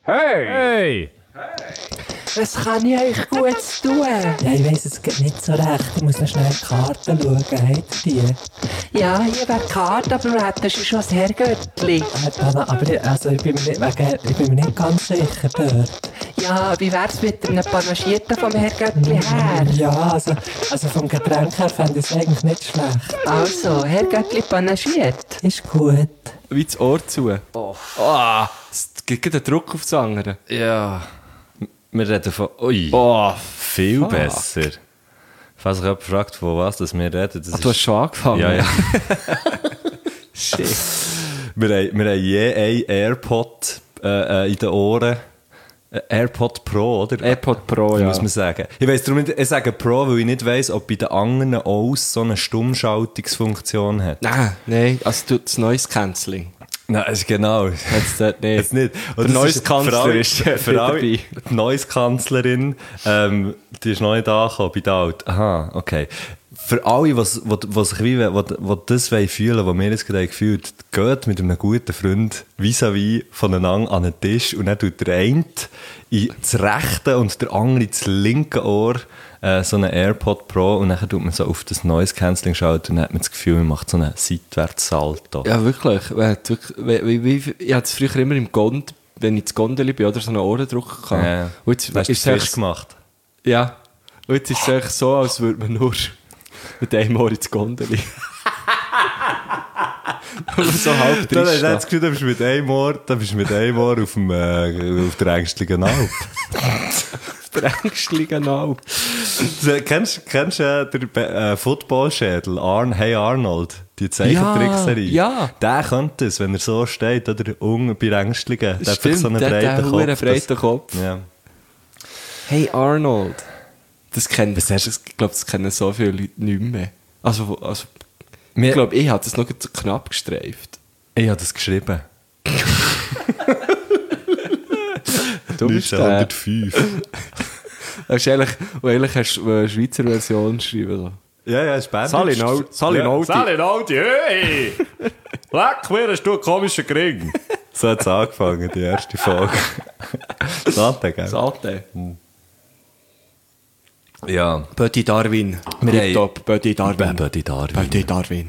Hey! Hey! Was kann ich euch Gutes tun? Ja, ich weiss, es geht nicht so recht. Ich muss noch schnell die Karten schauen. Habt ihr die? Ja, hier wäre die Karte, aber du hättest schon das Herrgöttli. Aber ich bin mir nicht ganz sicher dort. Ja, wie wär's mit einem Panagierten vom Herrgöttli her? Ja, also vom Getränk her fände ich es eigentlich nicht schlecht. Also, Herrgöttli panagiert. Ist gut. Wie das Ohr zu. Oh. Es gibt einen Druck auf das andere. Ja. Wir reden von... Ui. Oh, Viel fuck. besser. Falls sich jemand fragt, von was das wir reden, das Du hast schon angefangen? Ja, ja. Shit. Wir haben je ein AirPod in den Ohren. AirPod Pro, oder? AirPod Pro, ja. Muss man sagen. Ich weiss darum nicht, ich sage Pro, weil ich nicht weiss, ob bei den anderen auch so eine Stummschaltungsfunktion hat. Nein, also das Noise Cancelling. Nein, ist genau. Hat's dort nicht. Jetzt nicht. Der Noise-Kanzler ist für alle, dabei. Die Noise-Kanzlerin, die ist noch nicht angekommen bei der Alt. Aha, okay. Für alle, die sich das fühlen, was wir jetzt gerade gefühlt haben, geht mit einem guten Freund vis-à-vis voneinander an den Tisch und dann tut der eine ins rechte und der andere ins linke Ohr so einen AirPod Pro und dann tut man so auf das Noise Cancelling schalten und dann hat man das Gefühl, man macht so einen Seitwärtssalto. Ja, wirklich. Ich hatte es früher immer im Gond, wenn ich das Gondeli bin oder so einen Ohrendruck hatte. Ja. Und jetzt Hast du ist das es frisch gemacht? Ja. Und jetzt ist es eigentlich so, als würde man nur mit einem Ohr ins Gondeli. Aber so halb Dann hast du drin. das Gefühl, da bist du mit einem Ohr auf der ängstlichen Alp. Der ängstliche Alp. Kennst du den Footballschädel? Hey Arnold, die Zeichentrickserie? Ja. Der könnte es, wenn er so steht, oder bei Ängstlichen. Der hat Stimmt, so einen der hat breiten einen Kopf. breiten Kopf. Ja. Hey Arnold. Ich glaube, das kennen so viele Leute nicht mehr. Also ich glaube, ich habe das noch knapp gestreift. Ich habe das geschrieben. Du bist 1905. Eigentlich hast du eine Schweizer Version geschrieben. Ja, ist Band. Salinauti, hey! Leck mir, hast du einen komischen Gring. So hat es angefangen, die erste Folge. Sate, gell? Sate. Ja. Bödi Darwin. Top, Bödi Darwin. Bödi Darwin. Bödi Darwin.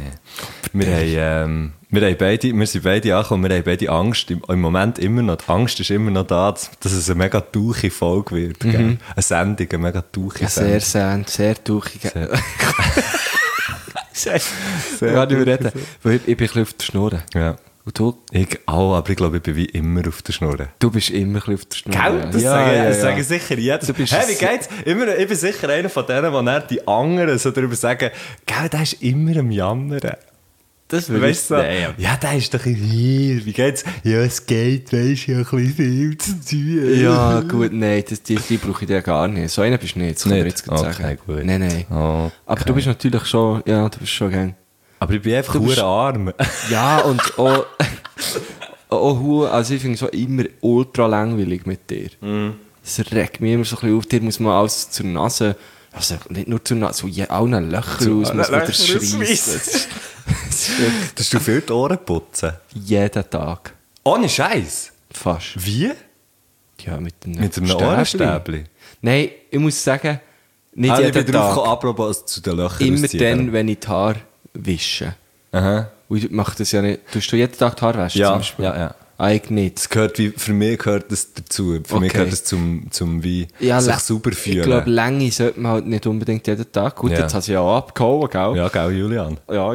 Wir sind beide angekommen, wir haben beide Angst. Im Moment immer noch. Die Angst ist immer noch da, dass es eine mega tauche Folge wird. Gell? Eine Sendung, eine mega tauche Sendung. Sehr tauchig. Sehr gar nicht mehr reden. Weil ich bin ein bisschen auf der Schnur. Ja. Und du? Ich auch, aber ich glaube, ich bin wie immer auf der Schnur. Du bist immer ein bisschen auf der Schnur. Gell? Das sagen sicher jeder. Hey, wie geht's? Ich bin sicher einer von denen, die dann die anderen so darüber sagen, gell, der ist immer am Jammern. Das will Weißt du, ja, der ist doch hier. Wie geht's? Ja, es geht, weisst du, ja, ein bisschen viel zu tun. Ja, gut, nein, die brauche ich dir gar nicht. So einer bist du nicht, das kann ich jetzt gerade sagen. Gut. Nein. Okay. Aber du bist natürlich schon, ja, du bist schon gern. Aber ich bin einfach nur arm. Ja, und auch, also ich finde es auch immer ultra langweilig mit dir. Das regt mich immer so ein bisschen auf. Dir muss man alles zur Nase, also nicht nur zur Nase, so allen Löchern aus, muss man das schreissen. Dass du viel die Ohren putzen? Jeden Tag. Ohne Scheiß. Fast. Wie? Ja, mit einem Ohrenstäbli? Nein, ich muss sagen, nicht Ich jeden bin drauf Tag. gekommen, apropos zu den Löchern. Immer ausziehen. dann, wenn ich die Haare wische. Aha. Und ich mache das ja nicht. Tust du jeden Tag die Haare waschen? Ja, zum Beispiel? ja. Eigentlich nicht. Für mich gehört das dazu. Für mich gehört das zum wie sich sauber fühlen. Ich glaube, Länge sollte man halt nicht unbedingt jeden Tag. Gut, Ja. jetzt hast du ja auch abgehauen, gell? Ja, gell, Julian? Ja.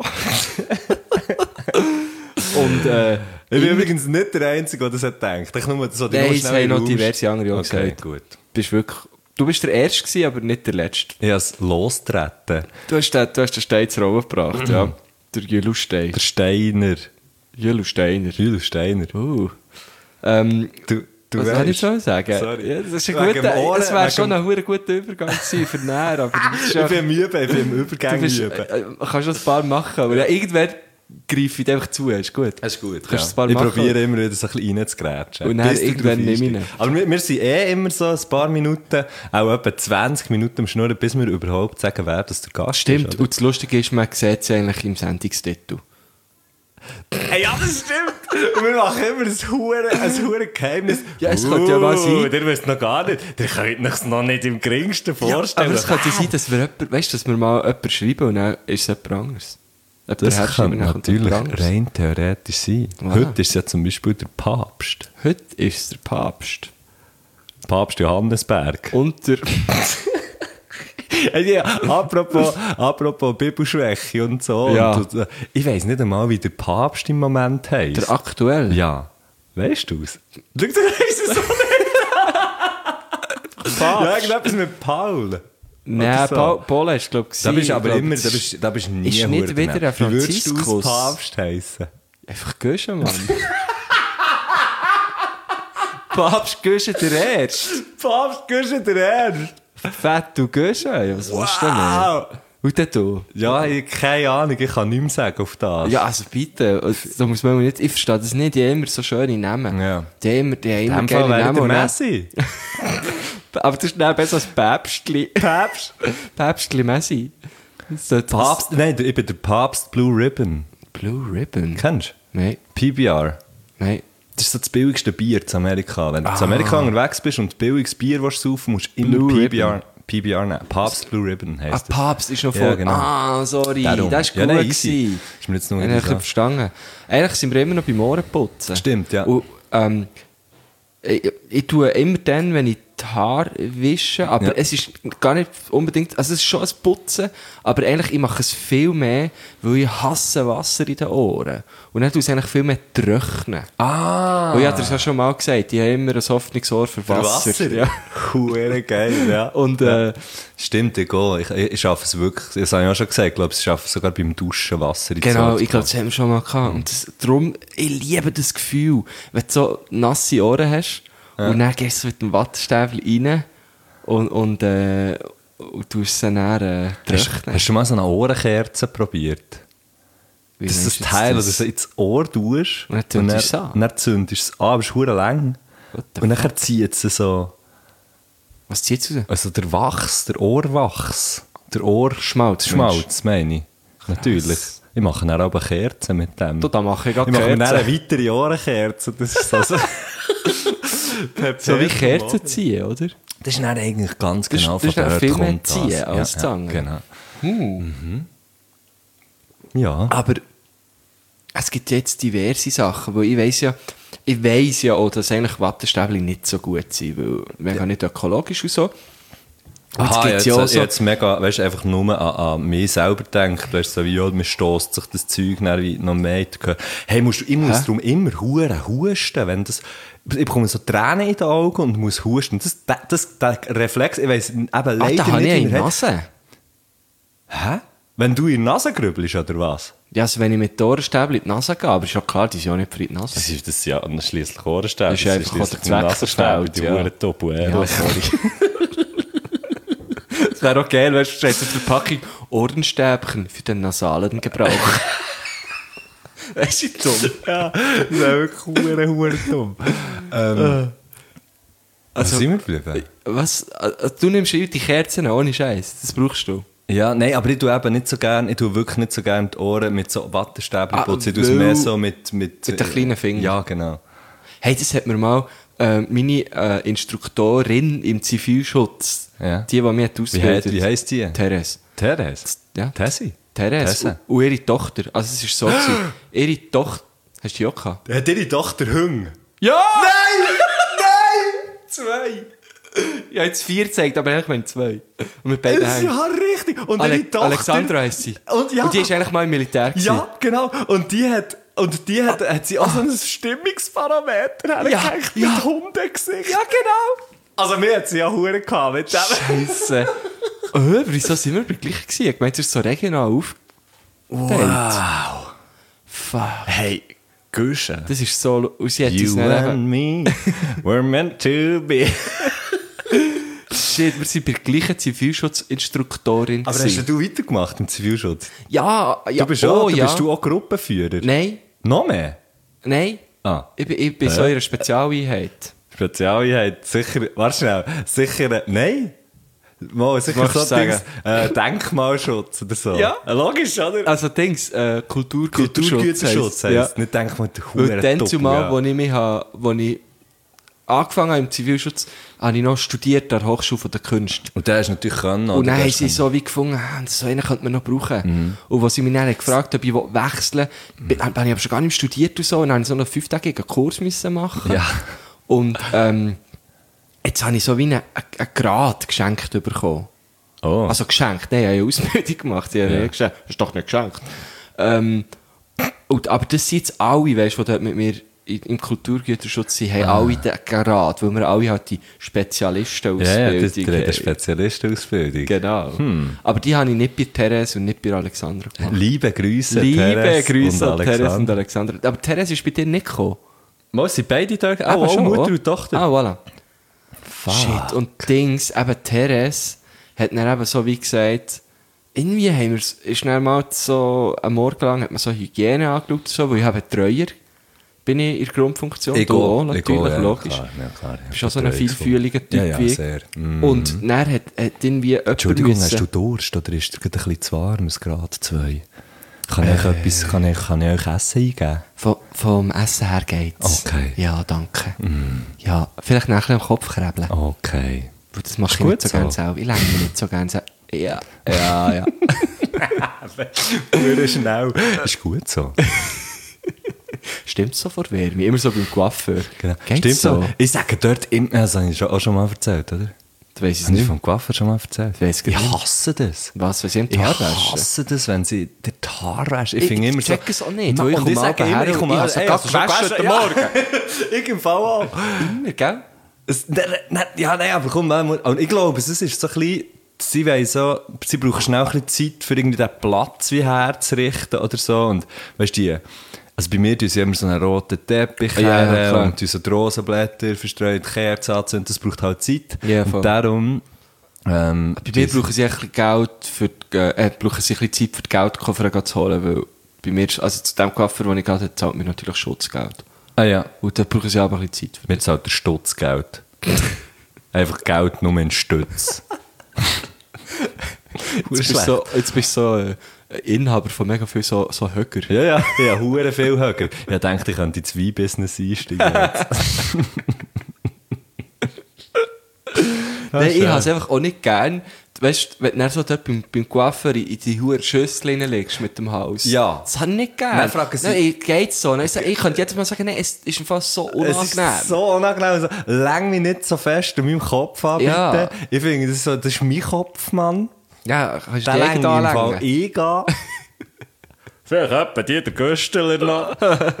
Und Ich bin übrigens nicht der Einzige, der das hat gedacht. Ich nur so die nein, Nummer es schnell haben noch raus. diverse andere auch Okay, gesagt. gut. Du bist der Erste gewesen, aber nicht der Letzte. Ich habe es losgetreten. Du hast den Stein zur Rolle gebracht, ja. Der Jülu Stein. Der Steiner. Jülu Steiner. Julius Steiner. Du was soll ich schon sagen? Sorry. Ja, das ist ein Wegen guter, dem Ohren, es wäre wegen schon ein verdammt guter Übergang gewesen für näher, aber du bist Ich bin müde, ich bin im Übergang üben. kannst du ein paar machen, aber ja, irgendwann greife ich dir einfach zu, ist gut. Das ist gut. Kannst du ein paar Ich machen? probiere immer wieder so ein bisschen reinzugrätschen. Und dann bis du irgendwann drauf nehme ich ihn. einsteigst. Aber wir sind immer so ein paar Minuten, auch etwa 20 Minuten am Schnurren, bis wir überhaupt sagen, wer das der Gast Stimmt, ist. und das Lustige ist, man sieht es eigentlich im Sendungstitel. Hey, ja, das stimmt. Und wir machen immer ein hure Geheimnis. Ja, es könnte ja mal sein. Ihr wisst noch gar nicht. Ihr könnt euch noch nicht im geringsten Ja, vorstellen. aber es könnte sein, dass wir dass wir mal jemanden schreiben und dann ist es jemand anderes. Das kann natürlich rein theoretisch sein. Voilà. Heute ist es ja zum Beispiel der Papst. Heute ist es der Papst. Papst Johannesberg. Und der... Ja, apropos Bibelschwäche und so. Ja. Und, ich weiss nicht einmal, wie der Papst im Moment heisst. Der aktuell? Ja. Weißt du es? Schau, du weißt es auch nicht. Ja, irgendetwas mit Paul. Nein, so. Paul ist, glaube ich, Da bist du aber glaub, immer, da bist nie ist nicht verdammt. wieder ein Wie würdest du Franziskus? als Papst heissen? Einfach Gösche, Mann. Papst Gösche der Erste. Papst Gösche der Ernst. Fett, du Gösche? Ja, was willst du denn? Wow. Und dann du? Ja, ich habe keine Ahnung, ich kann nichts mehr sagen auf das. Ja, also bitte, da muss man nicht, ich verstehe das nicht, die haben immer so schöne Namen. Ja. Die haben immer In dem Fall geile wäre Namen. der und dann- Messi. Aber das ist dann besser als Päpstli. Papst? Päpstli Messi. So, das- Papst? Nein, ich bin der Papst Blue Ribbon. Blue Ribbon? Kennst du? Nein, PBR. nein. Das ist so das billigste Bier in Amerika. Wenn du in Amerika unterwegs bist und billiges Bier willst saufen, musst du immer Blue PBR nehmen. Papst Blue Ribbon Ah, heisst das. Papst ist noch Ja, vor. genau. Ah, sorry, Darum. das war Ja, gut. nein, easy. gewesen. Ist mir jetzt noch Ich nicht habe so. verstanden. Eigentlich sind wir immer noch beim Ohrenputzen. Stimmt, ja. Und, ich tue immer dann, wenn ich die Haare wische, aber Ja. es ist gar nicht unbedingt, also es ist schon ein Putzen, aber eigentlich, ich mache es viel mehr, weil ich hasse Wasser in den Ohren. Und dann tue ich es eigentlich viel mehr trocknen. Ah! Und ich habe dir das ja schon mal gesagt, ich habe immer ein Hoffnungsohr für Wasser. Ja. Huere geil, ja. Und, Stimmt, ich gehe. Ich schaffe es wirklich. Das habe ich auch schon gesagt. Ich glaube, ich schaffe es sogar beim Duschen Wasser in die Genau, Zunge ich glaube, das haben wir schon mal gehabt. Und darum, ich liebe das Gefühl, wenn du so nasse Ohren hast und dann gehst du mit dem Wattestäbel rein und tust sie dann trocknen. Hast du mal so eine Ohrenkerze probiert? Wie Das ist meinst das du Teil, das? das du ins Ohr tust. Und dann zündest du es an. Dann zündest du es an, aber es ist verdammt lang. What the Und dann zieht es so... Was zieht es raus? Also der Wachs, der Ohrwachs. Der Schmalz, Schmalz, meine ich. Natürlich. Ich mache dann aber Kerzen mit dem. Da mache ich gerade Ich mache mir dann Kerzen. eine weitere Ohrenkerze. Das ist so... So wie Kerzen ziehen, oder? Das ist dann eigentlich ganz Das ist- genau das ist dann dort viel mehr kommt das. ziehen als Zange. Genau. Hm. Ja. Aber es gibt jetzt diverse Sachen, weil ich weiss ja auch, dass eigentlich Wattestäbchen nicht so gut sind, weil mega nicht ökologisch und so. Und Aha, gibt's ja auch so, jetzt mega, weißt du, einfach nur an mich selber denken. Weißt du, so wie, ja, mir stösst sich das Zeug dann wie noch mehr in den Körper. Hey, ich muss darum immer husten, wenn das, ich bekomme so Tränen in den Augen und muss husten. Der Reflex, ich weiss eben leider da habe nicht, ich wie in er der heißt. Nase. Hä? Wenn du in die Nase grübelst, oder was? Ja, also wenn ich mit den Ohrenstäbchen in die Nase gehe, aber ist ja klar, die sind ja nicht für die Nase. Das ist ja schliesslich Ohrenstäbe. Das ist einfach auch der schliesslich Zweck Nasenstäbe, der die Welt, ja. Huren Topo. Ja, sorry. Es wäre auch geil, weißt du, steht auf der Verpackung Ohrenstäbchen für den nasalen Gebrauch. Weißt du, dumm? Ja, das ist wirklich Huren dumm. Also, sind wir geblieben? Was? Du nimmst die Kerzen ohne Scheiß. Das brauchst du. Ja, nein, aber ich tue eben nicht so gern, ich tue wirklich nicht so gern die Ohren mit so Wattestäbchen putzen. Ich tue es weil- mehr so mit Mit den kleinen Fingern. Ja, genau. Hey, das hat mir mal meine Instruktorin im Zivilschutz, Ja. die mich hat ausgebildet. Wie heisst die? Therese. Therese? Ja. Tessi? Therese. Tesse. Und ihre Tochter. Also es ist so gewesen. Ihre Tochter... Hast du die auch gehabt? Hat ihre Tochter Hüng? Ja! Nein! Nein! 2! Ich habe jetzt 4 gezeigt, aber eigentlich meine 2. Und mit beiden Das ist Händen. ja richtig. Und ihre Tochter... Alexandra heisst sie. Und, ja. Und die ist eigentlich mal im Militär gewesen. Ja, genau. Und die hat sie auch so ein Stimmungsparameter hergehängt ja. mit Hundegesicht. Ja, genau. Also mir hat sie ja Huren gehabt mit dem. Scheisse. Wieso sind wir gleich gewesen? Ich meine, es ist so regional aufgeteilt. Wow. Fuck. Hey, Guschen. Das ist so... Und sie hat uns You dann and eben... me were meant to be. Shit, wir sind bei der gleichen Zivilschutzinstruktorin Aber gewesen. hast du weitergemacht im Zivilschutz? Ja, Du bist du auch Gruppenführer? Nein, Noch mehr? nein. Ah. Ich bin so in einer Spezialeinheit. Spezialeinheit, sicher, warte schnell, sicher, nein? Mal, sicher Magst so du sagen? Dings, Denkmalschutz oder so. Ja. Logisch, oder? Also Dings, Kulturgüterschutz Kulturgüterschutz heisst. Ja. Nicht Denkmal, der Weil Hure dann Doppel, zumal, ja. wo ich angefangen habe im Zivilschutz, habe ich noch studiert an der Hochschule der Künste. Und der hast du natürlich können. Und oder? dann haben Der sie ist so wie gefunden, so einen könnte man noch brauchen. Und als sie mich dann gefragt haben, ob ich wechseln will, habe ich aber schon gar nicht studiert und so, und dann musste ich so einen 5-tägigen Kurs machen. Ja. Und jetzt habe ich so wie einen Grad geschenkt bekommen. Oh. Also geschenkt, nein, ich habe eine Ausbildung gemacht, ich habe Ja. nicht geschenkt. Das ist doch nicht geschenkt. Aber das sind jetzt alle, weißt du, die dort mit mir im Kulturgüterschutz sind, haben alle den Grad, weil wir alle halt die Spezialistenausbildung ja, das ist eine haben. Spezialistenausbildung. Genau. Aber die habe ich nicht bei Therese und nicht bei Alexandra gemacht. Liebe Grüße, Liebe Therese Grüße und an Therese und Alexander. Alexandra. Aber Therese ist bei dir nicht gekommen. Mal, sind beide da? Eben Oh, schon, Mutter oder? und Tochter. Ah, voilà. Fuck. Shit. Und Dings, eben Therese, hat dann eben so wie gesagt, irgendwie haben wir, ist dann mal so, am Morgen lang hat man so Hygiene angeschaut, so, weil ich habe Betreuer, bin ich in der Grundfunktion. Ich Du auch, gehe, natürlich, ja, logisch. Klar, ja, klar. Du bist auch so ein vielfühliger Typ ja, wie ich. sehr. Und dann hat irgendwie jemand Entschuldigung, müssen- hast du Durst oder ist es gerade ein bisschen zu warm, es Grad 2? Kann ich etwas, kann ich euch Essen eingeben? Vom Essen her geht's. Okay. Ja, danke. Ja, vielleicht nachher am Kopf krebeln. Okay. Weil das mache Ist ich nicht gut so so. gerne selber. Ich lenke mich nicht so gerne selber. Ja, ja, ja. Sehr schnell. Ist gut so. Stimmt so vor Wärme? Immer so beim Coiffeur. Genau. Geht's Stimmt so? Ich sage dort immer, das habe ich auch schon mal erzählt, oder? Du weißt es Habe ich nicht. vom Coiffeur schon mal erzählt? Weiss ich Ich nicht. hasse das. Was, wenn sie im Ich Haar waschen? hasse das, wenn sie den Haar waschen. Ich Ich finde immer so... check es auch nicht, weil ich Und komme sage abends immer, her ich und komme ich habe abends, so ey, gerade hast du schon gewaschen gewaschen? heute Ja. Ich im Fall auch. Immer, gell? Ja, nein, aber komm, und ich glaube, es ist so ein bisschen... Sie brauchen schnell ein bisschen Zeit, für irgendwie den Platz wie herzurichten oder so. Und weißt du, also bei mir tun sie immer so einen roten Teppich Ja, her klar. und tun so die Rosenblätter verstreut, Kerzen anzünden. Das braucht halt Zeit. Ja, voll. Und darum... Bei mir brauchen sie ein bisschen Geld für brauchen sie ein bisschen Zeit für die Geldkoffer zu holen, weil bei mir, also zu dem Coiffeur, den ich gerade hatte, zahlt mir natürlich Schutzgeld. Ah ja. Und da brauchen sie aber ein bisschen Zeit für. Mir zahlt der Stutzgeld. Einfach Geld nur in Stütz. Jetzt bist du so Inhaber von mega viel so Höcker. Ja, hure viel höher. Ich dachte, ich könnte ins Wein-Business einsteigen. jetzt. Nein, ich habe es einfach auch nicht gern. Weißt du, wenn du dann so dort beim Coiffeur in die hohe Schüssel reinlegst mit dem Haus. Ja. Das habe ich nicht gern. Dann fragen sie- Nein, geht's so? Nein, ich könnte jetzt mal sagen, nein, es ist fast so unangenehm. Es ist so unangenehm. Also, läng mich nicht so fest an meinem Kopf an, bitte. Ja. Ich finde, das ist mein Kopf, Mann. Ja, kannst du Der die längt da im Fall längen? eingehen. Vielleicht etwa die der Gösteler noch.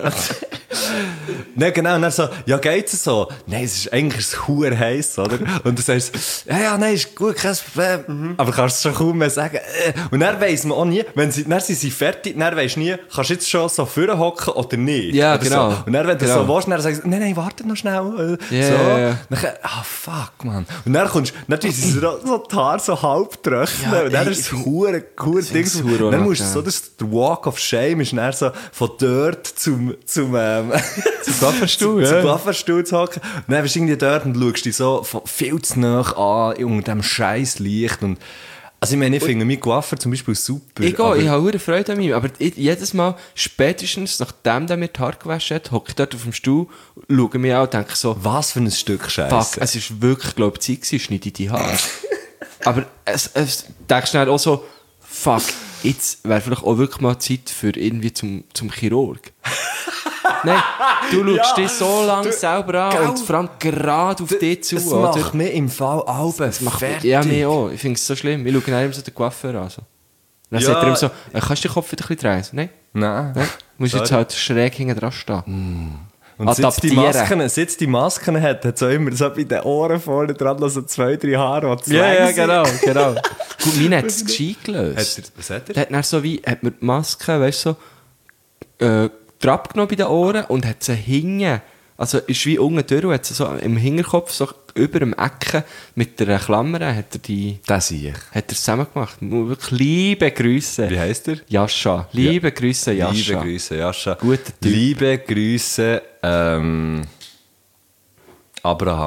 Nein, genau. Und dann so, ja, geht's so? Nein, es ist eigentlich hure heiß, oder? Und du sagst, ja, nein, ist gut, kein Problem. Aber kannst du schon kaum mehr sagen. Und dann weiss man auch nie, dann sind sie fertig, dann weisst du nie, kannst du jetzt schon so vorne hocken oder nicht? Ja, oder genau. So. Und dann, wenn du Genau. so willst, dann sagst du, nein, warte noch schnell. Ja, so. ja, ja. Dann, fuck, man. Und dann kommst du, dann tun sie so die Haare so halb trocknen. Ja, und dann ey, ist es hure Ding. find's hure Und dann musst du so, unangenehm. der Walk of Shame ist dann so von dort zum Coiffeurstuhl, zum ja. Coiffeurstuhl zu hocken. Und dann bist du irgendwie dort und schaust dich so viel zu nah an, unter dem scheiß Licht. Und, also ich meine, ich finde meinen Coiffeur zum Beispiel super. Ich aber- gehe, ich habe hure Freude an mir, aber jedes Mal, spätestens nachdem der mir die Haare gewaschen hat, hocke ich dort auf dem Stuhl, schaue mich an und denke so, Was für ein Stück Scheiße. fuck, es ist wirklich, glaube ich, Zeit gewesen, schneide ich die Haare. Aber es denkst du dann auch so, fuck, jetzt wäre vielleicht auch wirklich mal Zeit für irgendwie zum Chirurg. Nein, du schaust dich so lange selber an Gell? und vor allem gerade auf dich zu, Das oder? macht mich im Fall Alben fertig. Ja, mir auch. Ich finde es so schlimm. Ich schaue dann immer so den Coiffeur an. So. Dann Ja. sagt er immer so, kannst du den Kopf wieder ein bisschen drehen? So, nein, Nein. nein. Du musst jetzt Sorry. halt schräg hinten dran stehen. Und seit Adaptieren. die Masken hat es auch immer so bei den Ohren vorne dran noch so 2-3 Haare, die zu Ja, lang ja, sind. genau, genau. Gut, meine hat es gescheit gelöst. Was hat Der hat dann so wie, hat mir die Maske, weißt du, so, Trab genommen bei den Ohren und hat sie hinten, also ist wie unten durch, und hat sie so im Hinterkopf, so über dem Ecken mit der Klammer, hat er Das sehe ich. hat er zusammen gemacht. Wirklich liebe Grüße. Wie heisst er? Jascha. Liebe Grüße, Jascha. Liebe Grüße, Jascha. Guter Typ. Liebe Grüße, Abraham.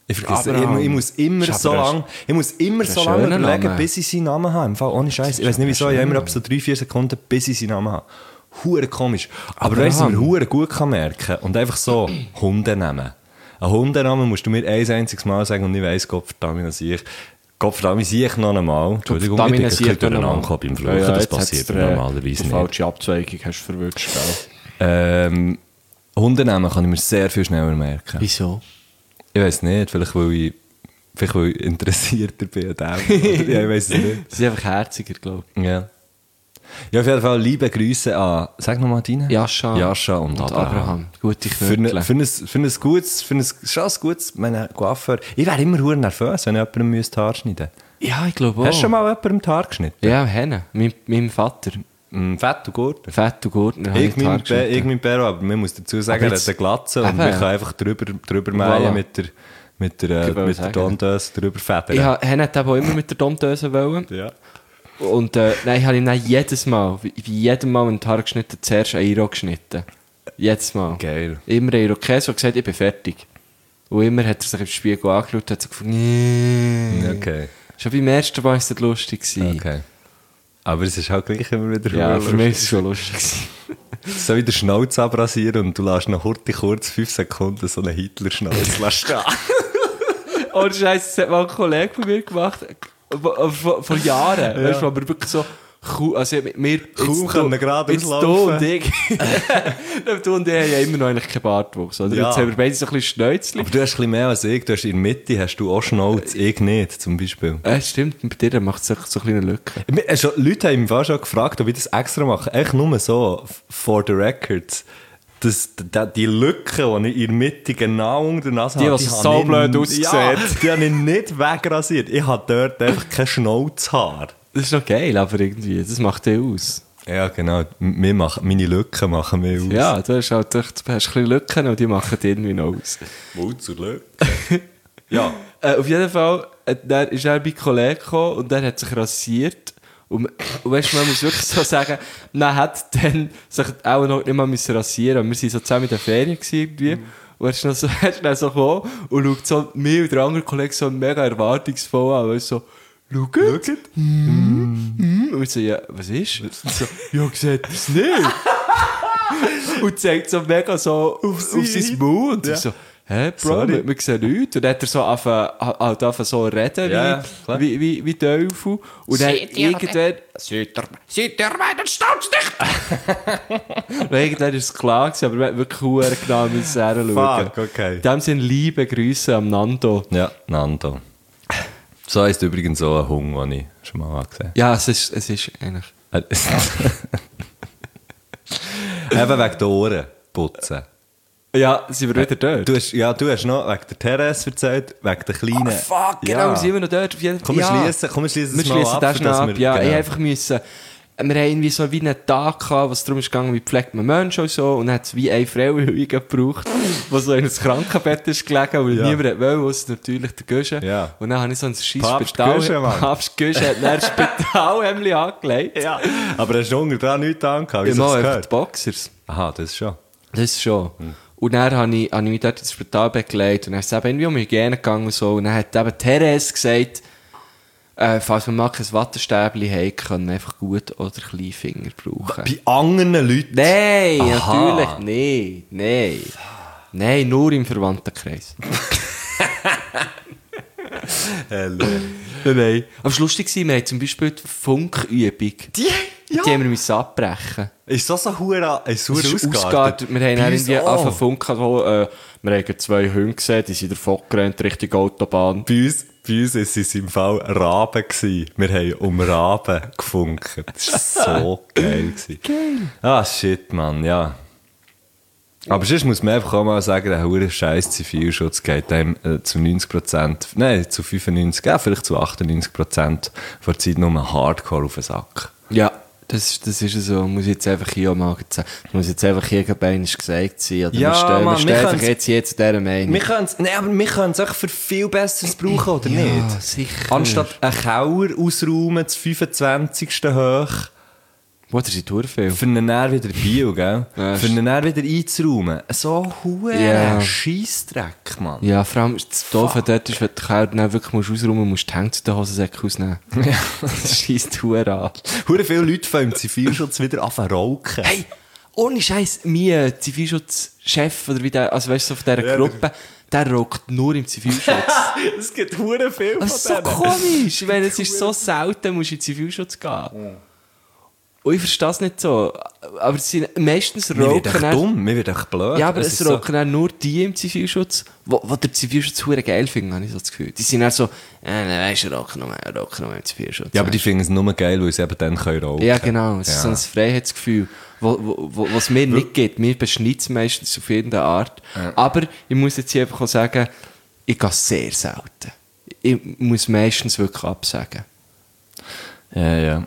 Ich vergesse, Abraham. ich muss immer Ist so aber lange schöner überlegen, Name. bis ich seinen Namen habe. Im Fall, ohne Scheiß. Ich weiß nicht wieso, ich habe immer etwa so 3-4 Sekunden, bis ich seinen Namen habe. Hure komisch. Aber weißt du, was ich mir hure gut kann merken und einfach so Hundenamen. Ein Hundenamen musst du mir ein einziges Mal sagen und ich weiss, Gottverdammt, sehe ich noch einmal. Entschuldigung, ich bin ein bisschen durcheinander gekommen beim Fluchen, das passiert normalerweise nicht. nicht. Falsche Abzweigung hast du verwünscht, gell? Hundenamen kann ich mir sehr viel schneller merken. Wieso? Ich weiss nicht, vielleicht weil ich interessierter bin an dem. Oder, ja, ich weiss es nicht. Sie sind einfach herziger, glaube ich. Ja. Ja, auf jeden Fall liebe Grüße an, sag nochmal deine. Jascha und Abraham. Gute Für Knödel. ein gutes, meine Coiffeur. Ich wäre immer hure nervös, wenn ich jemandem die Haare schneiden müsste. Ja, ich glaube auch. Hast du schon mal jemandem die Haare geschnitten? Ja, Henne. Meinem Vater. Fett und gut. Fett und Gurtner. habe ich die Haare geschnitten. Ich mein Pero, aber man muss dazu sagen, er hat eine Glatze und Eben. man kann einfach drüber mähen Voilà. mit der Tondöse drüber federn. Ja, Henne hat eben auch immer mit der Domdöse wollen. Ja. Und nein, ich habe ihm dann jedes Mal, wie jedem Mal, wenn ich die Haare geschnitten habe, zuerst ein Euro geschnitten. Jedes Mal. Geil. Immer ein Irokese und gesagt, ich bin fertig. Und immer hat er sich im Spiegel angeschaut und hat so gefunden, nee. Okay. Schon beim ersten Mal war es lustig gewesen. Okay. Aber es ist halt gleich immer wieder Ja, lustig. für mich war es schon lustig gewesen. So wie der Schnauz abrasieren und du lässt noch kurz 5 Sekunden so einen Hitler-Schnauz stehen. Oh, Scheiße, das hat mal ein Kollege von mir gemacht. Vor Jahren. Weißt du, aber wirklich so. Also mir Kaum können gerade jetzt auslaufen. du und ich. Du und ich haben ja immer noch eigentlich keinen Bartwuchs. Oder? Ja. Jetzt haben wir beide so ein bisschen Schnäuzchen. Aber du hast ein bisschen mehr als ich. Du hast in der Mitte hast du auch Schnauz, ich nicht, zum Beispiel. Stimmt, bei dir macht es so eine kleine Lücke. Leute haben mich schon gefragt, ob ich das extra mache. Echt nur so, for the records. Die Lücke, die ich in der Mitte genau unter der Nase habe, Die so blöd aussehen. Ja, die habe ich nicht wegrasiert. Ich habe dort einfach kein Schnauzhaar. Das ist noch geil, aber irgendwie, das macht dich aus. Ja, genau. Meine Lücken machen mich aus. Ja, du hast halt du hast ein bisschen Lücken und die machen dich irgendwie noch aus. Mut zur Lücke. Ja. Auf jeden Fall dann ist er bei Kollegen gekommen und der hat sich rasiert. Und weißt du, man muss wirklich so sagen, man hat dann sich auch noch nicht mal müssen rasieren. Wir waren so zusammen in der Ferien irgendwie. Und er ist dann so gekommen und schaut so mich und der andere Kollege so mega erwartungsvoll an. Weißt du, so, schaut. Und ich so, ja, was ist? So, ja, sieht das nicht. Und zeigt so mega so auf sein Maul. Und ich so, hä, Bro, Sorry. wir sehen nichts. Und dann hat er so angefangen so reden, Ja, klar. wie Teufel. Und dann irgendwann... Seht ihr meinen Stauz nicht? Und irgendwann ist es klar gewesen, aber wir haben wirklich sehr genau hinschauen. Fuck, okay. In dem Sinne, liebe Grüße am Nando. Ja, Nando. So heisst übrigens so ein Hund, den ich schon mal gesehen Ja, es ist eigentlich... habe. Eben wegen der Ohren putzen. Ja, sind wir wieder dort? Du hast noch wegen der Therese erzählt, wegen der kleinen... Fuck, genau, Ja. wir sind immer noch dort. Komm, wir schließen Wir das mal schließen ab. das für schnell dass ab. wir- Ja, genau. ich einfach müssen... Wir haben irgendwie so wie einen Tag gehabt, was darum ist gegangen, wie pflegt man Menschen und so. Und dann hat es wie eine Frau gebraucht, die so in ein Krankenbett ist gelegen, weil Ja. niemand wollte, außer natürlich der Gösche. Ja. Und dann habe ich so ein scheiß Papst Spital... Gösche, Mann. Papst Gösche hat dann ein Spitalhemdli angelegt. Ja, aber hast du unter dran nichts angehabt, wie Ich du mache es einfach gehört? die Boxers. Aha, das schon. Das schon. Und dann habe ich mich dort ins Spitalbett gelegt und dann ist es eben irgendwie um Hygiene gegangen und so. Und dann hat eben Therese gesagt, falls wir mal kein Wattestäbchen haben, können wir einfach gut oder Kleinfinger brauchen. Bei anderen Leuten? Nein, Aha. natürlich, nein. Nein, nur im Verwandtenkreis. Hello. Nein. Aber es war lustig, wir haben zum Beispiel die Funkübung. Die haben wir müssen abbrechen. Ist das so hure Es ist ausgeartet. Wir haben dann irgendwie angefangen Funken, wir haben 2 Hunde gesehen, die sind davon gerannt Richtung Autobahn. Bei uns ist es im Fall Raben gewesen. Wir haben um Raben gefunkt. Das war so geil. Geil. Ah, shit, Mann, ja. Aber sonst muss man einfach auch mal sagen, der hure scheiß Zivilschutz geht einem zu 90%, nein, zu 95%, ja, vielleicht zu 98% der Zeit nur hardcore auf den Sack. Ja, das ist so. Muss ich jetzt einfach hier auch mal sagen. Das muss jetzt einfach irgendwann gesagt sein. Oder Ja, wir Mann, stehen wir einfach können's- jetzt dieser Meinung. Aber wir können es für viel Besseres brauchen, oder nicht? sicher. Anstatt einen Keller ausräumen, das 25. hoch, Boah, das ist viel. Für einen dann wieder Bio, gell? Ja, Für einen dann wieder einzuräumen. So Ja. Scheissdreck, Mann. Ja, vor allem das Doofe dort ist, wenn du die Kälte dann wirklich ausräumen musst, die Hände zu den Hosensäcken ausnehmen. Das scheisst Huren an. Hure viele Leute fangen im Zivilschutz wieder an zu rauchen. Hey, ohne Scheiß, mein Zivilschutzchef, oder wie der, also weißt du, so von dieser Gruppe, der raucht nur im Zivilschutz. Es gibt hure viel Das ist so komisch, weil es ist so selten, musst du in den Zivilschutz gehen. Und ich verstehe es nicht so. Aber es sind meistens Mir wird rauchen echt dann- dumm, mir wird echt blöd. Ja, aber Es es ist so- rauchen dann nur die im Zivilschutz, wo der Zivilschutz hure geil finden, habe ich so das Gefühl. Die sind dann so, weisst du, rauchen noch im Zivilschutz. Ja, aber die finden es nur geil, weil sie eben dann rauchen können. Ja, genau. Es ist Ja. so ein Freiheitsgefühl, was mir nicht gibt. Mir beschneidet es meistens auf irgendeine Art. Aber ich muss jetzt hier einfach auch sagen, ich gehe sehr selten. Ich muss meistens wirklich absagen. Ja.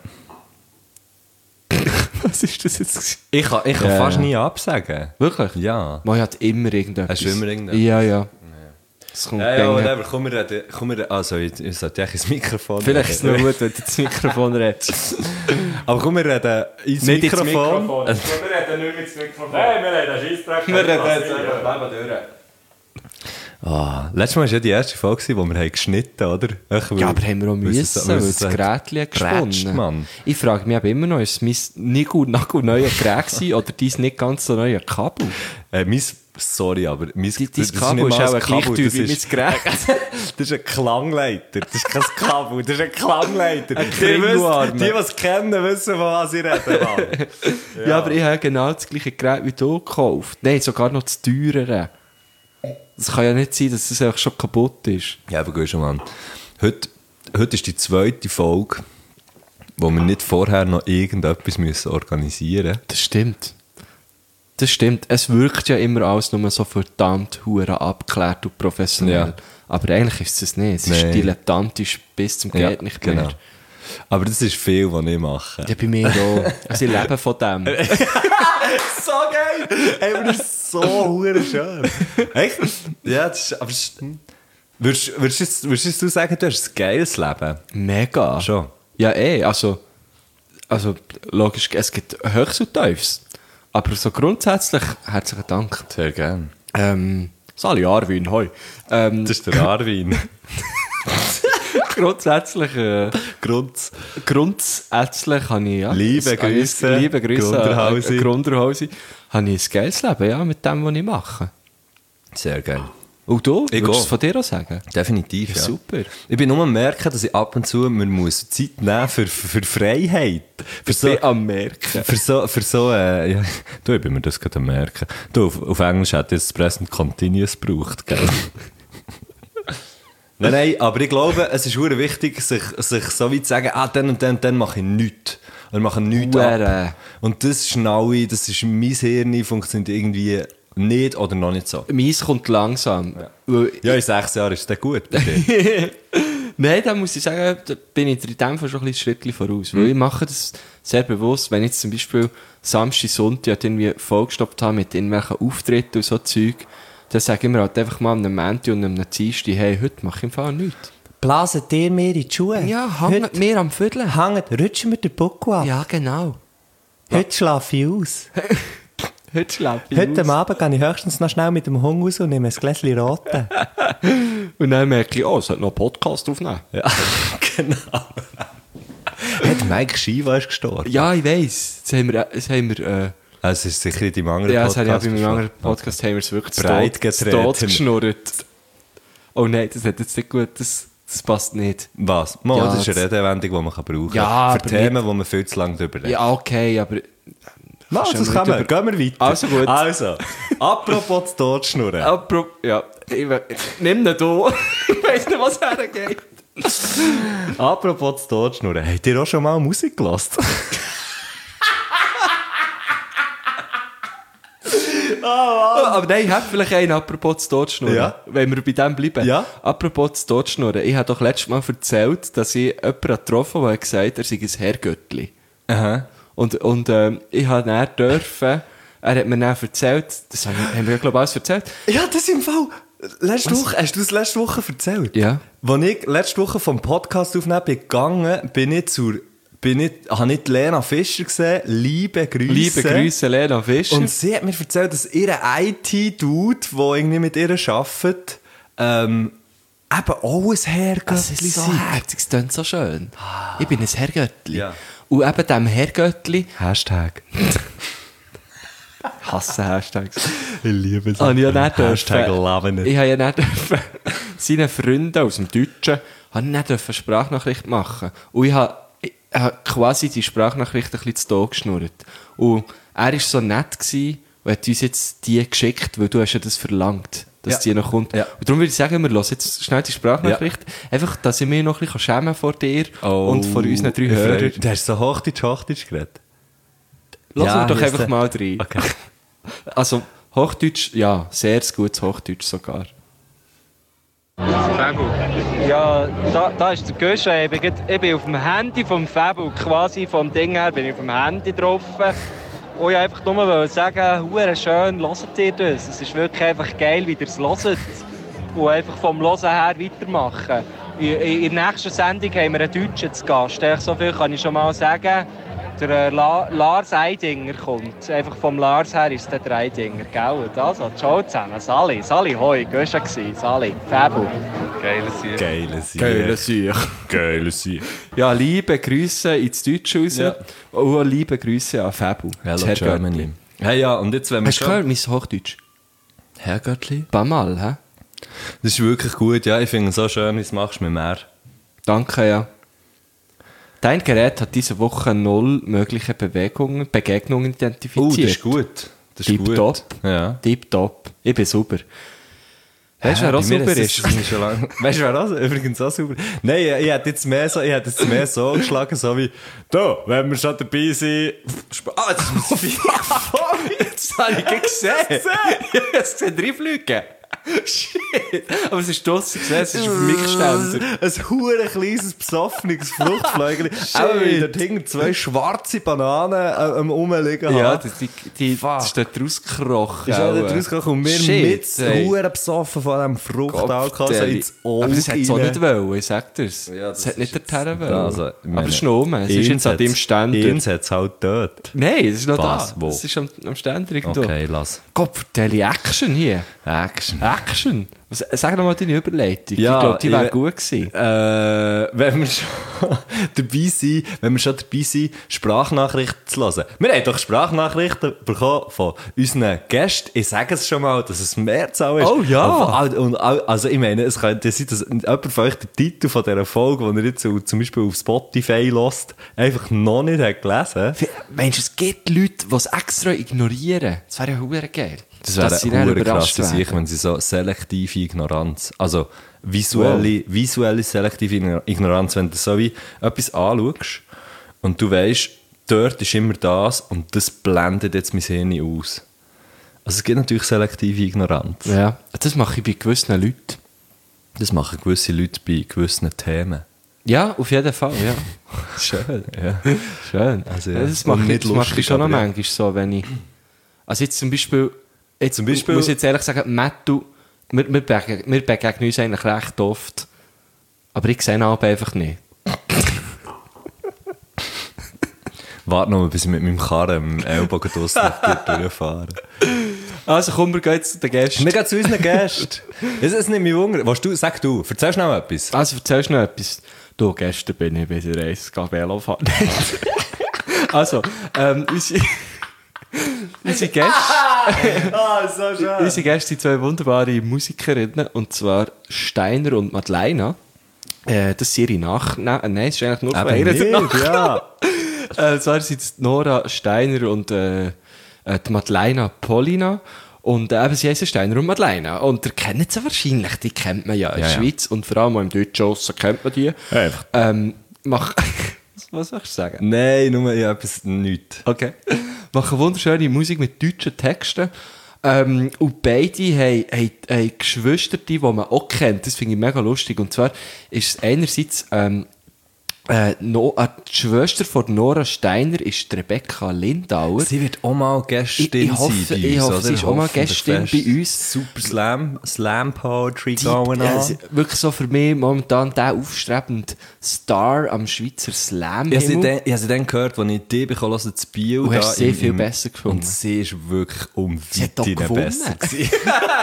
Was ist das jetzt? Ich kann Ja, fast ja. nie absagen. Wirklich? Ja. Man hat immer irgendetwas. Hast du immer irgendetwas? Ja. Das kommt Ja, gängig. whatever. Komm, wir also, ich sollte eigentlich ins Mikrofon Vielleicht ist es reden. noch gut, wenn du das Mikrofon redest. Aber komm, wir reden ins Nicht ins Mikrofon. Mikrofon. Wir reden nicht ins Mikrofon. Nein, wir reden Scheissdreck. Wir reden jetzt einfach Leben durch. Letztes Mal war ja die erste Folge, wo wir haben geschnitten haben, oder? Ja, aber haben wir auch müssen, weil das Gerät Gerätchen hat grätscht, gesponnen. Mann. Ich frage mich aber immer noch, ist es mein nagelneue Gerät gewesen oder dein nicht ganz so neue Kabel? Sorry, aber mein Dein Kabel ist auch gleich teuer wie mein Gerät. Das ist ein Klangleiter. Das ist kein Kabel, das ist ein Klangleiter. Kringelarme. Die es kennen, wissen, von was ich rede. Mann. Ja, aber ich habe genau das gleiche Gerät wie du gekauft. Nein, sogar noch das teurere. Es kann ja nicht sein, dass das einfach schon kaputt ist. Ja, aber gut schon, Mann. Heute ist die zweite Folge, wo wir nicht vorher noch irgendetwas müssen organisieren müssen. Das stimmt. Das stimmt. Es wirkt ja immer alles nur so verdammt hure abgeklärt und professionell. Ja. Aber eigentlich ist es nicht. Es ist Nein. dilettantisch bis zum Geht nicht mehr. genau. Aber das ist viel, was ich mache. Ja, bei mir auch. Also ich lebe von dem. So geil! Ey, aber das ist so hure schön. Echt? Ja, das ist, aber das ist, würdest du sagen, du hast ein geiles Leben? Mega. Schon. Ja, also logisch, es gibt Höchst und Tiefs. Aber so grundsätzlich, herzlichen Dank. Sehr gerne. Sali Arwin, hoi. Das ist der Arwin. Grundsätzlich, grundsätzlich habe ich, ja. Liebe Grüße, Liebe Grüße Grunderhausi. Grunderhausi. Habe ich ein geiles Leben, ja, mit dem, was ich mache. Sehr geil. Und du? Ich Würdest du auch. es von dir auch sagen? Definitiv, ja. Super. Ich bin nur am merken, dass ich ab und zu man muss Zeit nehmen für Freiheit. Für Ich bin am Merken. ja, du, ich bin mir das gerade am merken. Du, auf Englisch hat jetzt Present Continuous gebraucht, gell? Nein, aber ich glaube, es ist verdammt wichtig, sich so weit zu sagen, dann und dann mache ich nichts. Oder mache nichts Hure. ab. Und das Schnaue, das ist mein Hirn, funktioniert irgendwie nicht oder noch nicht so. Meins kommt langsam. Weil Ja, in 6 Jahren ist das gut bei dir. Nein, da muss ich sagen, da bin ich in dem Fall schon ein Schritt voraus. Weil ich mache das sehr bewusst, wenn ich jetzt zum Beispiel Samstag, Sonntag irgendwie vollgestoppt habe mit irgendwelchen Auftritten und so Zeug, dann sage ich mir halt einfach mal am Montag und am Dienstag, hey, heute mache ich im Fall nichts. Blasen dir mir in die Schuhe? Ja, hängt mir am Viertel. Rutschen wir den Buckel ab. Ja, genau. Heute schlafe ich aus. Heute schlafe ich Heute aus. Abend gehe ich höchstens noch schnell mit dem Hund raus und nehme ein Gläschen Roten. Und dann merke ich, es sollte noch einen Podcast aufnehmen. Ja, genau. Hat Mike Shiva ist gestorben? Ja, ich weiss. Jetzt haben wir Also, es ist sicher in deinem anderen ja, das habe ich auch Podcast. bei meinem anderen Podcast haben wir es wirklich Breit zu getreten. Tod geschnurrt. Oh nein, das hat jetzt nicht gut, das passt nicht. Was? Mal, Ja, das ist eine das- Redewendung, die man brauchen kann. Ja, Für aber Themen, wo man viel zu lange drüber redet. Ja, okay, aber... Was, kannst das du kann man. nicht Gehen wir weiter. Also gut. Also, apropos zu Totschnurren. Ja, nimm ihn du. Ich weiss nicht, was hergeht. Apropos zu Totschnurren. Habt ihr auch schon mal Musik gelassen? Aber nein, ich habe vielleicht einen apropos zu Totschnurren. Ja. Wenn wir bei dem bleiben. Ja. Apropos zu Totschnurren. Ich habe doch letztes Mal erzählt, dass ich jemanden getroffen habe, der gesagt hat, er sei ein Herrgöttli. Aha. Und ich habe dann dürfen, er hat mir dann erzählt, das haben wir, glaube ich, alles erzählt. Ja, das im Fall. Letzte Woche, hast du das letzte Woche erzählt? Ja. Als ich letzte Woche vom Podcast aufnehmen bin gegangen, bin ich zur habe ich Lena Fischer gesehen. Liebe Grüße. Liebe Grüße, Lena Fischer. Und sie hat mir erzählt, dass ihr IT-Dude, der irgendwie mit ihr arbeitet, eben auch ein Herrgöttli das ist so herzig, es klingt so schön. Ich bin ein Herrgöttli. Ja. Und eben diesem Herrgöttli... Hashtag. Ich hasse Hashtags. Ich liebe es. Habe ich ja nicht Hashtag dürfen. love it. Ich habe ja nicht dürfen, seinen Freunden aus dem Deutschen habe ich nicht dürfen Sprachnachricht machen. Und ich habe quasi die Sprachnachricht ein bisschen zu Tod geschnurrt. Und er war so nett gewesen und hat uns jetzt die geschickt, weil du hast ja das verlangt, dass die noch kommt. Ja. Und darum würde ich sagen, wir hören jetzt schnell die Sprachnachricht. Einfach, dass ich mich noch ein bisschen schämen vor dir und vor unseren 3 Hörern. Du hast so Hochdeutsch geredet. Lassen Ja, wir doch hier einfach ist mal rein. Okay. Also, Hochdeutsch, ja, sehr gutes Hochdeutsch sogar. Fabel. Ja, da ist der Gösche. Ich bin auf dem Handy vom Fabel, quasi vom Ding her bin ich auf dem Handy drauf. Und ich einfach nur sagen, hure schön, hört ihr das? Es ist wirklich einfach geil, wie ihr es hört. Und einfach vom Hören her weitermachen. In der nächsten Sendung haben wir einen Deutschen zu Gast. So viel kann ich schon mal sagen. Der Lars Eidinger kommt. Einfach vom Lars her ist der Eidinger, gell? Also, ciao zusammen. Sali, hoi, Gösche gsi, Sali, Fabel. Geile Sieg. Ja, liebe Grüße ins Deutsche raus. Ja. Und liebe Grüße an Fabu. Hello Germany. Hey, ja, und jetzt wenn wir Hast du gehört, mein Hochdeutsch? Herrgöttli? Ein paar Mal, hä? Das ist wirklich gut, ja. Ich finde es so schön, wie es machst mit mehr. Danke, ja. Dein Gerät hat diese Woche 0 mögliche Begegnungen identifiziert. Das ist gut. Das ist gut. Tipptopp. Ja. Tipptopp. Ich bin sauber. Weißt du, wer auch sauber ist? Weißt du, wer auch übrigens auch sauber ist? Nein, ich hätte jetzt mehr so geschlagen, so wie, da, wenn wir schon dabei sind. Das ist Das habe ich gesehen. Es sind 3 Flüge. Shit. Aber es ist draussen gesehen, es ist auf dem Mikständer. Ein hure kleines, besoffenes Fruchtfläugeli. Auch weil dort hinten 2 schwarze Bananen am Rumliegen Ja, haben. das ist dort rausgekrochen. Ist auch dort rausgekommen und wir Shit, ey. hure besoffen von diesem Fruchtalk so ins Auge. Aber das hat es auch rein. nicht wollen, ich sag dir's. Ja, das hat nicht dorthin wollen. Also, ich meine, aber es ist noch rum, es ist jetzt an deinem Ständer. Eins hat es halt dort. Nein, es ist noch Was? da. Wo? Es ist am Ständer irgendwo. Okay, lass. Gott, vertelle Action hier. Action? Sag noch mal deine Überleitung. Ja, ich glaube, die wäre gut gewesen. Wenn wir schon dabei sind, Sprachnachrichten zu hören. Wir haben doch Sprachnachrichten bekommen von unseren Gästen. Ich sage es schon mal, dass es Mehrzahl ist. Oh ja. Also ich meine, es könnte sein, dass jemand von euch den Titel von dieser Folge, die ihr jetzt zum Beispiel auf Spotify hört, einfach noch nicht hat gelesen. Meinst du, es gibt Leute, die es extra ignorieren? Das wäre ja verdammt geil. Das wäre Dass sie dann eine überrascht krasse werden. Sache, wenn sie so selektive Ignoranz, also visuelle selektive Ignoranz, wenn du so wie etwas anschaust und du weisst, dort ist immer das und das blendet jetzt mein Hirn aus. Also es gibt natürlich selektive Ignoranz. Ja, das mache ich bei gewissen Leuten. Das machen gewisse Leute bei gewissen Themen. Ja, auf jeden Fall, ja. Schön. Ja. Schön. Also, ja. Das mache Nicht ich lustig, schon noch aber ja. manchmal so, wenn ich... Also jetzt zum Beispiel muss ich jetzt ehrlich sagen, Mattu, wir begegnen uns eigentlich recht oft, aber ich sehe ihn aber einfach nicht. Warte noch mal, bis ich mit meinem Karren im Ellbogen draussen durchfahre. Also komm, wir gehen jetzt zu den Gästen. Wir gehen zu unseren Gästen. Es nimmt mich Wunder. Sag du, erzähl schnell etwas. Also erzählst du noch etwas? Du, gestern bin ich bei der Reise Velo fahren. Also, unsere Gäste... so schön. Unsere Gäste sind 2 wunderbare Musikerinnen, und zwar Steiner und Madeleine. Das sind ihre Nein, es ist eigentlich nur von einer der Nachnamen. Ja. Zwar sind es Nora Steiner und die Madeleine Paulina. Und eben, sie heißen Steiner und Madeleine. Und ihr kennt sie wahrscheinlich, die kennt man ja in der Schweiz. Und vor allem auch im Deutschen Osten kennt man die. Einfach. Was soll ich sagen? Nein, nur etwas nichts. Okay. Machen wunderschöne Musik mit deutschen Texten. Und beide haben Geschwister, die man auch kennt. Das finde ich mega lustig. Und zwar ist es einerseits Die Schwester von Nora Steiner ist Rebecca Lindauer. Sie wird auch mal Gästin Ich hoffe, sein bei uns, oder? sie ist auch mal Gästin Fest. bei uns. Super Slam Poetry going on. Wirklich so für mich momentan der aufstrebende Star am Schweizer Slam-Himmel. Ich habe sie dann gehört, als ich die bekommen habe, zu Biel. Du hast sie viel besser gefunden. Und sie ist wirklich Sie hat doch gewonnen. besser gewesen.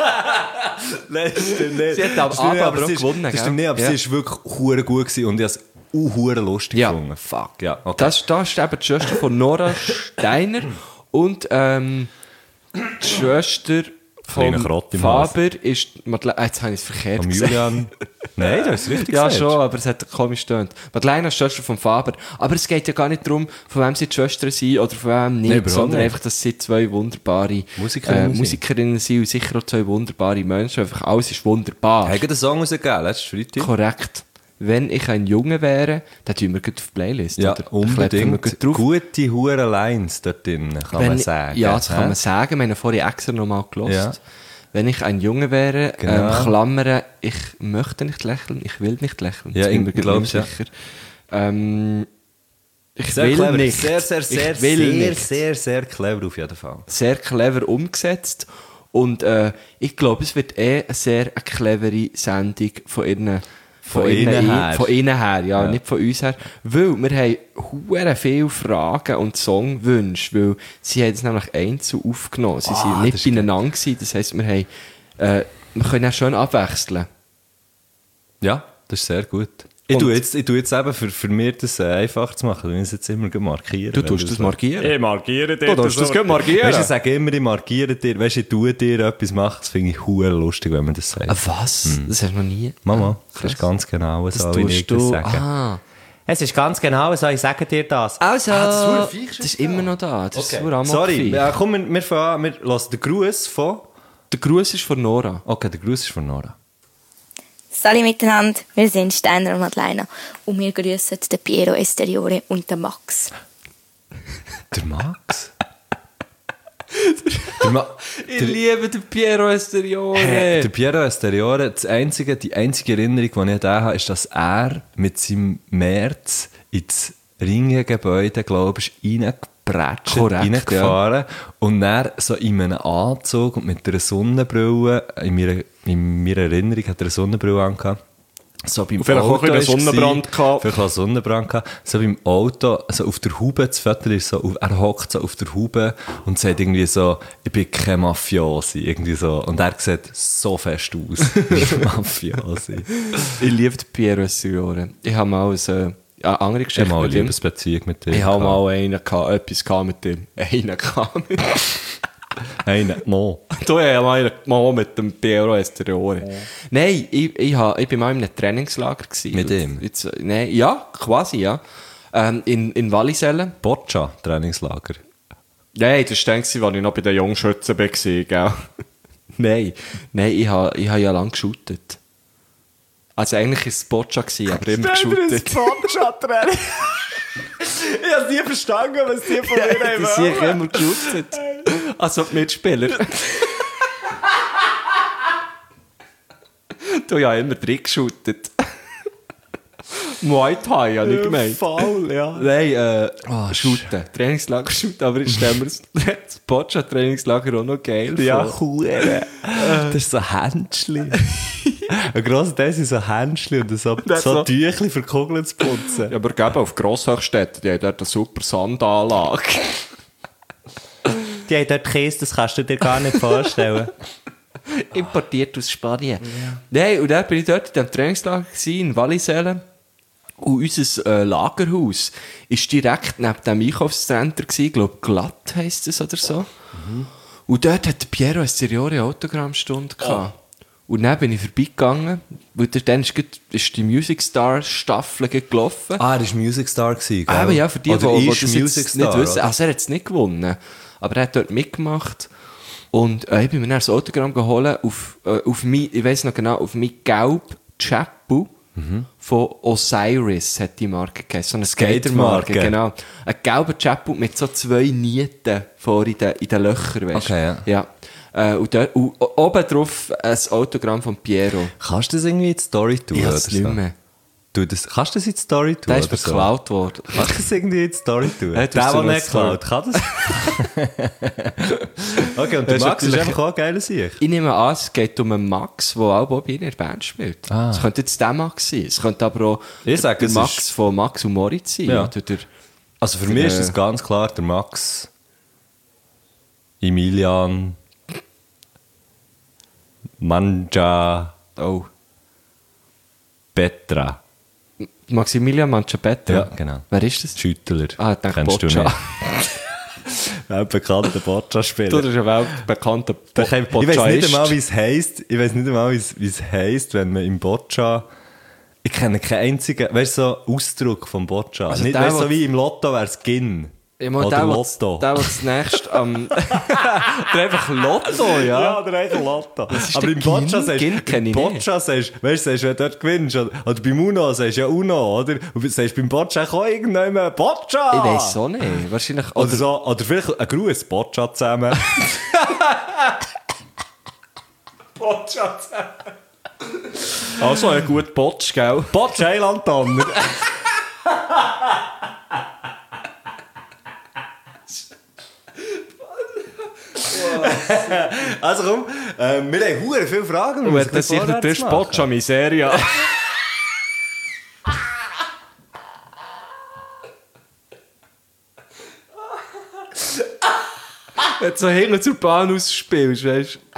Nein, das stimmt nicht. Sie hat am Das stimmt nicht, Abend aber auch sie ist- gewonnen, Das gell? stimmt nicht, aber Ja. sie ist wirklich hure gut gewesen und ich habe es hure lustig Ja. gefunden. Fuck, ja. Okay. Das ist eben die Schwester von Nora Steiner und die Schwester Kleiner von Krott im Haus. Faber ist Madeleine. Jetzt habe ich es verkehrt Von gesagt. Julian. Nein, das ist richtig Ja, gesagt. schon, aber es hat komisch gestöhnt. Madeleine ist die Schwester von Faber. Aber es geht ja gar nicht darum, von wem sie die Schwestern sind oder von wem nicht, Nein, überhaupt sondern nicht. einfach, dass sie zwei wunderbare Musikerinnen sind und sicher auch zwei wunderbare Menschen. Einfach alles ist wunderbar. Haben einen Song rausgegeben, letztes Freitag? Korrekt. Wenn ich ein Junge wäre, dann tun wir gut auf die Playlist. Ja, oder? Kleppen wir unbedingt. gut drauf. Gute hure Lines dort drin, kann man sagen. Ja, das kann hä? man sagen. Wir haben vorhin extra nochmal gelost. Ja. Wenn ich ein Junge wäre, Genau. Klammern, ich möchte nicht lächeln, ich will nicht lächeln. Ja, Das bin mir ich gerade glaub's, nicht ja. sicher. Ich Sehr will clever. nicht. Sehr, sehr, Ich sehr, will sehr, nicht. sehr, sehr clever auf jeden Fall. Sehr clever umgesetzt. Und ich glaube, es wird eine sehr clevere Sendung von ihnen. Von ihnen her. Von ihnen her, ja, nicht von uns her. Weil wir haben hure viele Fragen und Songwünsche, weil sie haben es nämlich einzeln aufgenommen. Sie sind das nicht ist beieinander gewesen. Das heisst, wir können ja schön abwechseln. Ja, das ist sehr gut. Ich tue jetzt eben für mich das einfach zu machen, wenn ich es jetzt immer markiere. Du tust das markieren. Ich markiere dir. Du tust das markieren. Weißt du, ich sage immer, ich markiere dir. Weißt du, ich tue dir etwas machen. Das finde ich hure lustig, wenn man das sagt. Was? Das hast du noch nie? Mama, Krass. das ist ganz genau so, Das wie ich tust das du. sage. Ah. Es ist ganz genau so, ich sage dir das. Also, das das ist immer noch da. Das ist Okay. okay. Sorry, ja, komm, wir fangen an. Wir lassen den Gruß von... Der Gruß ist von Nora. Okay, der Gruß ist von Nora. Salut miteinander, wir sind Steiner und Madeleine und wir grüßen den Piero Esteriore und den Max. Der Max? Ich liebe den Piero Esteriore. Der Piero Esteriore, die einzige Erinnerung, die ich an den habe, ist, dass er mit seinem März ins Ringengebäude, glaube ich, reingepratscht, Korrekt, reingefahren und dann so in einem Anzug und mit einer Sonnenbrille, in meiner Erinnerung hat er eine Sonnenbrille angehabt. So beim vielleicht auch ein bisschen ist Sonnenbrand gewesen. gehabt. Vielleicht auch einen Sonnenbrand gehabt. So beim Auto, also auf der Haube, das Foto ist so, er hockt so auf der Haube und sagt irgendwie so, ich bin kein Mafiosi, irgendwie so. Und er sieht so fest aus, wie ein Mafiosi. Ich liebe den Piero Esteriore. Ich habe mal eine andere Ich Geschichte habe mal eine mit ihm. Liebesbeziehung mit dir. Ich habe mal etwas gehabt mit dem. Einen gehabt mit Einen, no. Du hast mal mit dem Piero Esteriore. Nein, ich bin mal in einem Trainingslager gewesen. Mit ihm? Jetzt, nein, ja, quasi, ja. In Wallisellen. Boccia, Trainingslager. Nein, das war dann, als ich noch bei den Jungschützen war, gell? Nein, ich habe ja lange geshootet. Also eigentlich war es Boccia, aber immer geshootet. Boccia-Training. Ich habe nie verstanden, was die von mir Das sehe ich immer geshootet. Also die Mitspieler. Du ja immer drin geshootet. Muay Thai, habe ich gemeint. Faul, ja. Nein, shooten. Trainingslager shooten, aber ich stelle mir das Boccia-Trainingslager auch noch geil Ja, vor. cool. Das ist so Händchen. Ein grosser Teil sind so Händchen und so so- Tüchli für Kugeln zu putzen. Ja, aber eben auf Grosshöchstädten, die haben dort eine super Sandanlage. Die haben dort Käse, das kannst du dir gar nicht vorstellen. Importiert aus Spanien. Nein, und dann bin ich dort in diesem Trainingslager gewesen, in Wallisellen. Und unser Lagerhaus war direkt neben dem Einkaufszentrum gewesen. Ich glaube, Glatt heisst es oder so. Und dort hat der Piero Esteriore eine Autogrammstunde gehabt. Und dann bin ich vorbeigegangen, weil dann ist die Music Star Staffel gelaufen. Ah, er war Music Star gewesen, gell? Aber ja, für die, Oder die ist das Music jetzt nicht Star, wissen. oder? Also er hat es nicht gewonnen. Aber er hat dort mitgemacht. Und ich bin mir dann das Autogramm geholt auf mein, ich weiss noch genau, auf mein gelb Chapu von Osiris hat die Marke geheißen. So eine Skatermarke, Skatermarke. genau. Ein gelber Chapu mit so 2 Nieten vor in den Löchern, weißt du. Okay, ja. Und oben drauf ein Autogramm von Piero. Kannst du das irgendwie in die Story tun? Ich oder weiß es so? nicht mehr. Kannst du das in die Story tun? Der ist oder mir geklaut worden. Kannst du das irgendwie in die Story tun? Ja, Der, tust du der noch nicht klaut, kann das? Okay, und der ist Max ist natürlich- einfach auch ein geiler Sieg. Ich nehme an, es geht um einen Max, der auch Bobby in der Band spielt. Es könnte jetzt der Max sein. Es könnte aber auch Ich sage, der es Max ist- von Max und Moritz sein. Ja. Oder der, Also für mich ist es ganz klar der Max Emilian Manja oh, Petra. Maximilian Manchapetra. Ja, genau. Wer ist das? Schüttler. Ah, ich denke Kennst du Boccia. nicht? Ein bekannter Boccia-Spieler. Du, das ist ein weltbekannter Ich weiß nicht einmal, wie es heisst. Ich weiß nicht einmal, wie es heisst, wenn man im Boccia. Ich kenne keinen einzigen, weißt du, so Ausdruck vom Boccia. Also nicht, der, weißt du, so wo- wie im Lotto wäre es Gin. Ja, mal Oder der, Lotto. Der, das nächst am... Oder einfach Lotto, ja. oder einfach Lotto. ist Aber der im Boccia Gin? sagst Gin kenne ich im nicht. Boccia sagst du, wenn du dort gewinnst, oder beim Uno sagst du ja Uno, oder? Und du sagst beim Boccia auch irgendjemand Boccia! Ich weiss auch nicht. Wahrscheinlich... Oder, so, oder vielleicht ein Gruß, Boccia zusammen. Boccia zusammen. Also, ein guter Botsch, gell? Boccia Eilantanner. Also komm, wir haben verdammt viele Fragen. wir Und müssen das sicher vorwärts der machen. Boccia Miseria. Wenn du so hinten zur Bahn ausspielst, weißt du.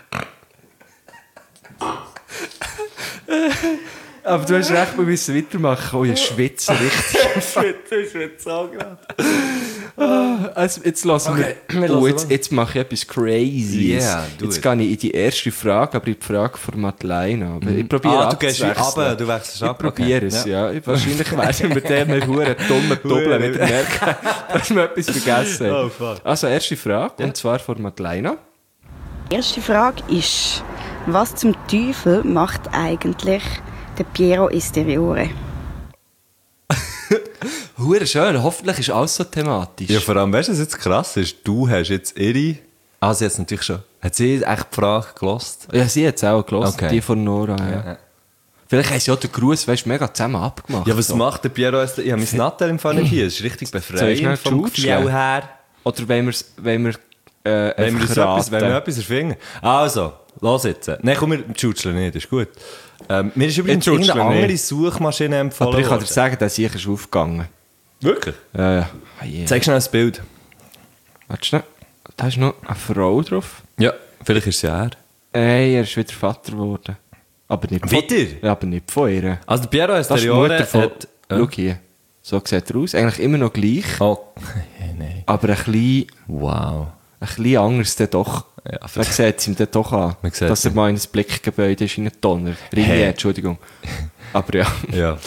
Aber du hast recht, wir müssen weitermachen. Oh, ich schwitze richtig. Ich schwitze auch gerade. Also, jetzt lassen Okay, wir wir. lassen Oh, was. jetzt mache ich etwas Crazyes. Yeah, do jetzt it. gehe ich in die erste Frage, aber in die Frage von Madeleine. Aber ich probiere Du gehst abzuwechseln. ab, du wechselst ab. Ich probiere es, ja. Wahrscheinlich werden wir dem mit huren dummen Doppeln wieder merken, dass wir etwas vergessen haben. Oh, fuck. Also, erste Frage, und zwar von Madeleine. Die erste Frage ist, was zum Teufel macht eigentlich der Piero Esteriore? Hure schön, hoffentlich ist alles so thematisch. Ja, vor allem, weißt du, was jetzt krass ist? Du hast jetzt ihre... Ah, sie hat es natürlich schon... Hat sie echt die Frage gelost? Ja, sie hat es auch gehört, Okay. die von Nora. Ja. Vielleicht haben sie auch den Gruß, weißt du, mega zusammen abgemacht. Ja, was so. macht der Piero Ester? Ich habe mein Nattel im Fall nicht hier. Es ist richtig Soll ich befreiend schnell vom tschutscheln? Gefühl her. Oder wenn wir Wenn wir einfach etwas, wenn wir raten. etwas erfinden. Also, los jetzt. Nein, komm, wir tschutscheln nicht, das ist gut. Mir ist übrigens tschutschle irgendeine andere nicht. Suchmaschine empfohlen Aber ich kann dir worden. sagen, der Sieg ist aufgegangen. Wirklich? Ja, ja. Ah, yeah. Zeig schnell das Bild. Warte schnell. Da ist noch eine Frau drauf. Ja, vielleicht ist es ja er. Ey, er ist wieder Vater geworden. Aber nicht von... Wieder? Ja, aber nicht von ihr. Also der Piero Das ist die Esteriore Mutter von... hat... Schau hier. So sieht er aus. Eigentlich immer noch gleich. Oh, nein. Aber ein Wow. bisschen anders dann doch. Ja, Man sieht es ihm dann doch an. Man sieht Dass er ihm. mal in ein Blickgebäude ist, in einen Donner. Ringe, Hey. Entschuldigung. Aber ja. Ja.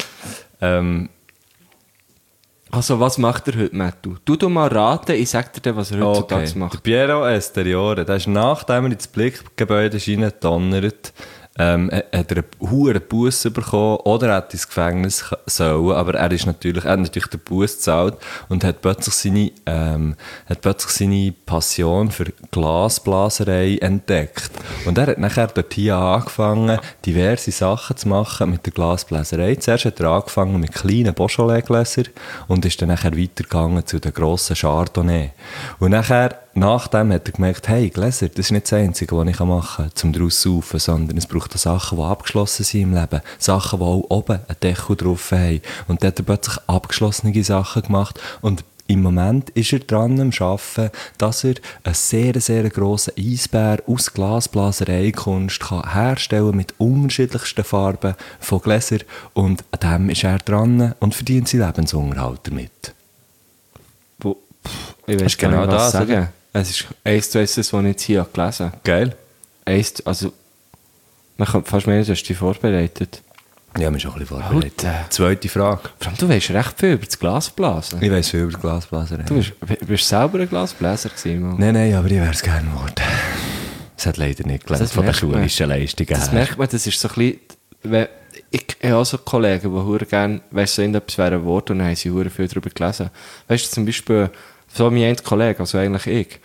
Also, was macht er heute, Mattu? Du mal raten, ich sag dir dann, was er heutzutage Der macht. Piero Esteriore, der ist nachdem er ins Blickgebäude reingedonnert, hat er einen hohen Buss bekommen oder er hat ins Gefängnis sollen, aber er hat natürlich den Buss gezahlt und hat plötzlich seine Passion für Glasblaserei entdeckt. Und er hat nachher dort hier angefangen, diverse Sachen zu machen mit der Glasbläserei. Zuerst hat er angefangen mit kleinen Beaujolais-Gläsern und ist dann nachher weitergegangen zu den grossen Chardonnay. Und nachdem hat er gemerkt, hey, Gläser, das ist nicht das Einzige, was ich machen kann, um daraus zu saufen, sondern es braucht auch Sachen, die abgeschlossen sind im Leben. Sachen, die auch oben einen Deckel drauf haben. Und dann hat er plötzlich abgeschlossene Sachen gemacht und im Moment ist er dran am Arbeiten, dass er einen sehr, sehr grossen Eisbär aus Glasblasereikunst herstellen kann mit unterschiedlichsten Farben von Gläsern. Und an dem ist er dran und verdient seinen Lebensunterhalt damit. Ich weiß Ist genau gar nicht, was das, sagen. oder? Es ist eins zu eins das, was ich jetzt hier gelesen habe. Geil? Also, man kann fast meinen, du hast dich vorbereitet. Ja, mich schon ein bisschen vorbereitet. Alter. Zweite Frage. Vor allem, du weißt recht viel über das Glasblasen. Ich weiss viel über die Glasblaserei. Du bist selber ein Glasbläser gewesen, Mann. Nein, aber ich wäre es gerne geworden. Es hat leider nicht gelernt Das von den merkt man. schulischen Leistungen Das her. merkt man, das ist so ein bisschen... Ich habe auch so Kollegen, die verdammt gerne, weißt du, so irgendetwas wäre ein Wort und dann haben sie verdammt viel darüber gelesen. Weißt du, zum Beispiel, so mein ein Kollege, also eigentlich ich,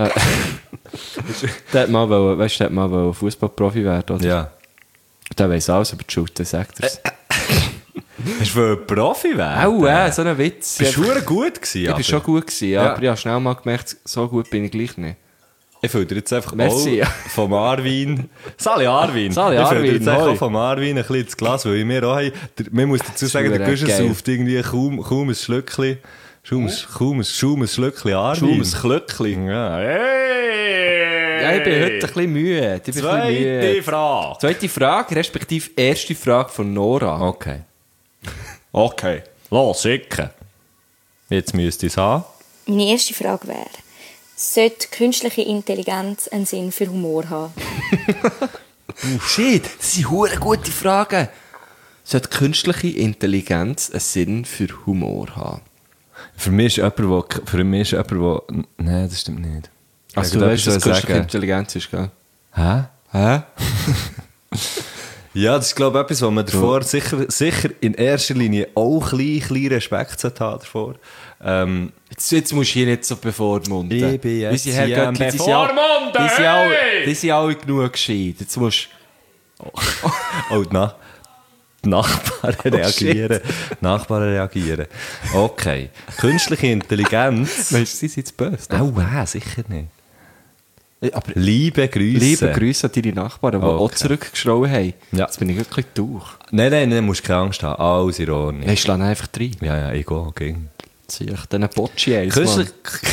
der hat mal Fußballprofi werden, oder? Ja. Der weiss alles über die Schulter, sagt er es. Hast du Profi werden? Auch, so ein Witz. Bist du verdammt gut gewesen? Ich war schon gut gewesen, ja. Aber ich habe schnell mal gemerkt, so gut bin ich gleich nicht. Ich fülle dir jetzt einfach Merci. auch vom Arwin. Sali Arwin. Sali Ich fülle dir Arwin, jetzt einfach hoi. auch vom Arwin ein bisschen ins Glas, weil wir auch haben. Man muss dazu sagen, der Guschen geil. sauft irgendwie kaum ein Schlückchen. Kaum ein Schlückchen Arwin. Kaum ein Schlückchen. Ja. Hey! Ja, ich bin heute ein bisschen müde. Zweite Frage. Zweite Frage, respektive erste Frage von Nora. Okay. Okay. Los, schicken. Jetzt müsst ihr es haben. Meine erste Frage wäre, sollte künstliche Intelligenz einen Sinn für Humor haben? Shit, das sind hure gute Fragen. Sollte künstliche Intelligenz einen Sinn für Humor haben? Für mich ist jemand, der... Nein, das stimmt nicht. Also du weißt, was künstliche Intelligenz ist, gell? Hä? Hä? Ja, das ist, glaube ich, etwas, was man davor sicher in erster Linie auch ein bisschen Respekt haben davor. Jetzt musst du hier nicht so bevormunden. Ich bin jetzt Unsere Herrgöttli, hier bevormunden, die sind alle genug gescheit. Jetzt musst Oh, die Nachbarn reagieren. Nachbarn reagieren. Okay. Künstliche Intelligenz. Weißt du, sie sind jetzt böse. Oh, sicher nicht. Aber Liebe Grüße. liebe Grüße an deine Nachbarn, die auch zurückgeschrieben haben. Ja. Jetzt bin ich wirklich durch. Nein, musst keine Angst haben. Alles in Ordnung. Ich schlage einfach rein. Ja, ich gehe. Ging. Zieh ich den Bocci eins, Künstliche...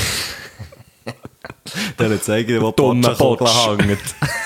Der zeigen, wo Dummer Botschakogel hängt.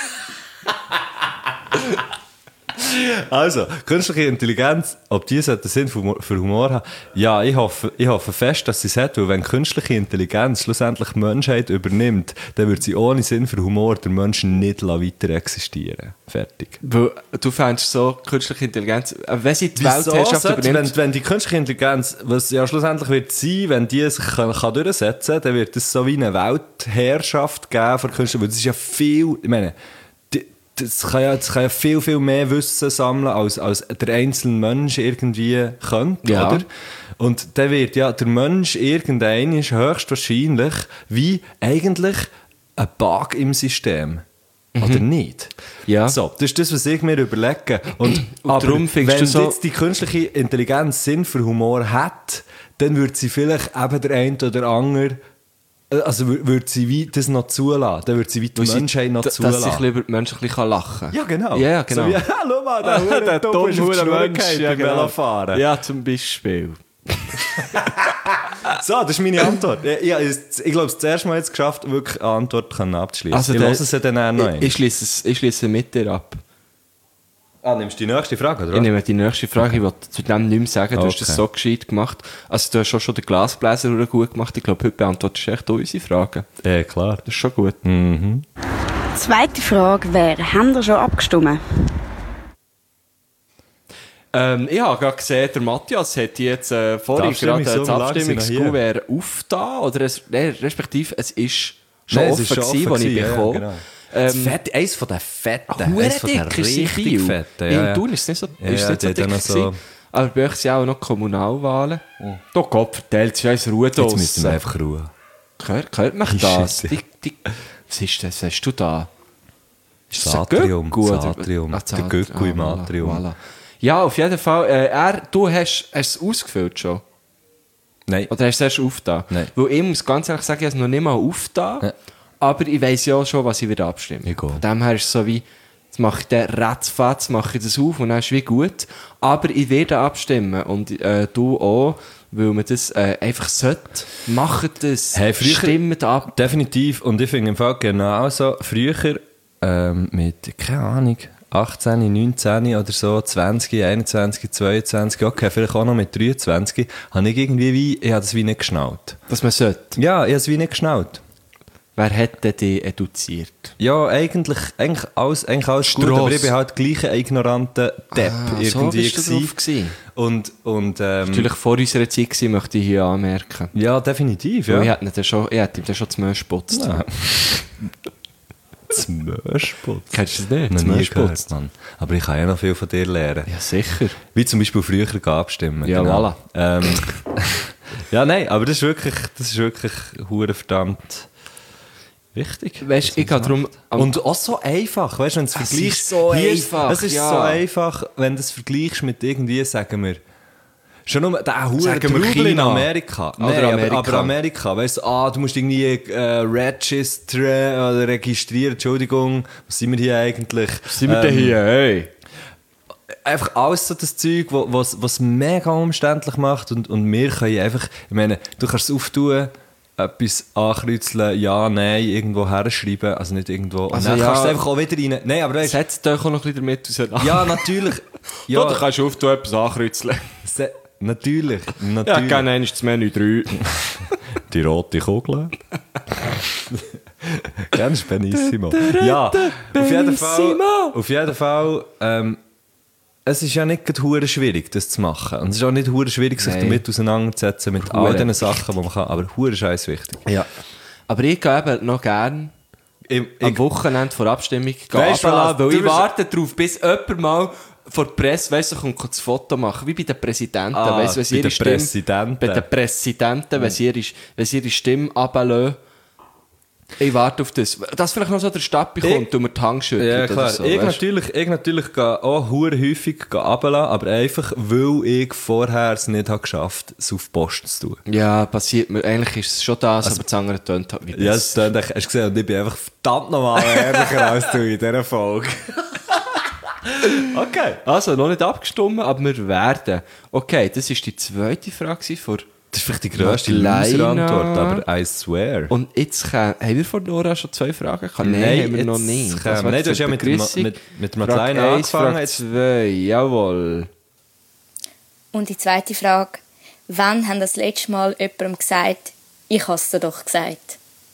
Also, künstliche Intelligenz, ob die einen Sinn für Humor haben? Ja, ich hoffe fest, dass sie es hat, weil wenn künstliche Intelligenz schlussendlich die Menschheit übernimmt, dann wird sie ohne Sinn für Humor der Menschen nicht weiter existieren. Fertig. Weil du fändest so künstliche Intelligenz, wenn sie die Weltherrschaft übernimmt... Wenn die künstliche Intelligenz, was ja schlussendlich wird sein, wenn die sich kann durchsetzen kann, dann wird es so wie eine Weltherrschaft geben von Künstlichen, weil das ist ja viel, ich meine, das kann ja viel, viel mehr Wissen sammeln, als der einzelne Mensch irgendwie könnte, Ja. oder? Und dann wird ja der Mensch irgendein höchstwahrscheinlich wie eigentlich ein Bug im System. Oder nicht? Ja. So, das ist das, was ich mir überlege. Und aber darum findest wenn du so- jetzt die künstliche Intelligenz Sinn für Humor hat, dann würde sie vielleicht eben der eine oder andere, also würde sie wie das noch zulassen. Dann würde sie wie die Menschheit noch Dass zulassen. sich lieber die Menschen ein bisschen lachen kann. Ja, genau. Ja, genau. So wie, schau mal, der dumme ist auf die Schnur gefallen beim Velofahren. Ja, zum Beispiel. So, das ist meine Antwort. Ich glaube, das erste Mal jetzt geschafft, wirklich eine Antwort abzuschließen. Also ich lasse es dann auch noch ein. Ich schließe mit dir ab. Nimmst du die nächste Frage, oder? Ich nehme die nächste Frage, ich wollte zu dem nicht mehr sagen, du hast Okay. das so gescheit gemacht. Also du hast auch schon den Glasbläser gut gemacht. Ich glaube, heute beantwortest du echt auch unsere Fragen. Ja, klar. Das ist schon gut. Zweite Frage wäre, haben ihr schon abgestimmt? Ich habe gerade gesehen, der Matthias hat jetzt vorhin gerade das Abstimmungskuvert aufgetan. Oder respektive, es ist schon Nein, offen gewesen, als ich bekommen. genau. Eins von den fetten. Eins von den richtig fetten. In Thun ist es nicht so, ist es nicht so dick gewesen. Aber bei euch sind auch noch Kommunalwahlen. Da Gott verteilt, es ist Ruhe Jetzt müssen wir einfach Ruhe. Hört mich das? Scheisse. Was ist das? Was hast du da? Ist das ein Satrium. Göcku, oder? Satrium. Ah, Der Göcku im voilà, Atrium. voilà. Ja, auf jeden Fall. Du hast es ausgefüllt schon? Nein. Oder hast du es erst aufgetan? Nein. Weil ich muss ganz ehrlich sagen, ich habe es noch nicht mal aufgetan. Ja. Aber ich weiss ja schon, was ich wieder abstimme. Ich gehe. Von dem her ist es so wie, jetzt mache ich den ratzfatz, mache ich das auf und dann ist es wie gut. Aber ich werde abstimmen und du auch, weil man das einfach sollte. Macht das, Hey, früher- stimmt ab. Definitiv. Und ich finde im Fall genau so, früher mit, keine Ahnung, 18, 19 oder so, 20, 21, 22, okay, vielleicht auch noch mit 23, habe ich habe das wie nicht geschnallt. Dass man sollte. Ja, ich habe es wie nicht geschnallt. Wer hat denn dich eduziert? Ja, eigentlich alles gut, Strass. aber ich bin halt gleich ein ignoranter Depp So irgendwie bist du drauf gewesen. Und Natürlich vor unserer Zeit gewesen, möchte ich hier anmerken. ja, definitiv, Ja. ja. Ich hätte ihm dann schon das Mösch geputzt. Ja. Das Möschputz. Kennst du das nicht? Noch Das nie Möschputz. gehört, Mann. Aber ich kann ja noch viel von dir lernen. Ja, sicher. Wie zum Beispiel früher abstimmen. Ja, voilà. Ja, nein, aber das ist wirklich hure verdammt wichtig. Weißt du, ich gehe darum... Und auch so einfach, weißt du, wenn du es Es vergleichst. ist so hier einfach, Es ist ja. so einfach, wenn du es vergleichst mit irgendwie, sagen wir, Schon nur der hure Sagen wir Trubel in China. Amerika. Oder Nein, Amerika. aber Amerika, weißt du, du musst irgendwie registern oder registrieren, Entschuldigung, was sind wir hier eigentlich? Sind wir denn hier? Hey. Einfach alles so das Zeug, was mega umständlich macht und wir können einfach, ich meine, du kannst es auftun, etwas ankreuzeln, ja, nein, irgendwo herschreiben, also nicht irgendwo, und Also dann ja, kannst du es einfach auch wieder rein. Nein, aber weißt Setzt euch auch noch ein bisschen damit auseinander. ja, natürlich. Ja, Ja, du kannst auf etwas ankreuzeln. natürlich. Ja, gerne einmal das Menü 3. Die rote Kugel. Ganz benissimo. Ja, auf jeden Fall, es ist ja nicht gerade hure schwierig, das zu machen. Und es ist auch nicht hure schwierig, sich Nein. damit auseinanderzusetzen, mit all diesen Sachen, die man kann. Aber hure scheiß wichtig. Ja. Aber ich gehe eben noch gerne am Wochenende vor Abstimmung Weisst du runterlassen, was? weil Du ich bist- warte darauf, bis jemand mal vor der Presse, weißt du, kommt das Foto machen, wie bei den Präsidenten, weißt du, wenn sie bei ihre den Stimme, Präsidenten. bei den Präsidenten, wenn sie ihre Stimme runterlassen. Ich warte auf das. Dass vielleicht noch so der Stadt bekommt und mir die Hand schüttelt. Ja, oder klar. so, ich, weisst du? natürlich gehe auch hure häufig runterlassen, aber einfach, weil ich vorher es nicht habe geschafft, es auf die Post zu tun. Ja, passiert mir. Eigentlich ist es schon das, aber das andere tönt halt wie Ja, das. das hast du gesehen, und ich bin einfach verdammt nochmal ehrlicher als du in dieser Folge. Okay. Also, noch nicht abgestimmt, aber wir werden. Okay, das war die zweite Frage von. Das ist vielleicht die grösste Madeleine. Loser-Antwort, aber I swear. Und jetzt haben wir von Nora schon 2 Fragen gehabt? Nein, haben wir noch nicht. Nein, Das war du hast ja die mit Begrüßung. der Frage Madeleine 1, angefangen. Frage Jetzt 2, jawohl. Und die zweite Frage, wann haben das letzte Mal jemandem gesagt, ich habe es dir doch gesagt?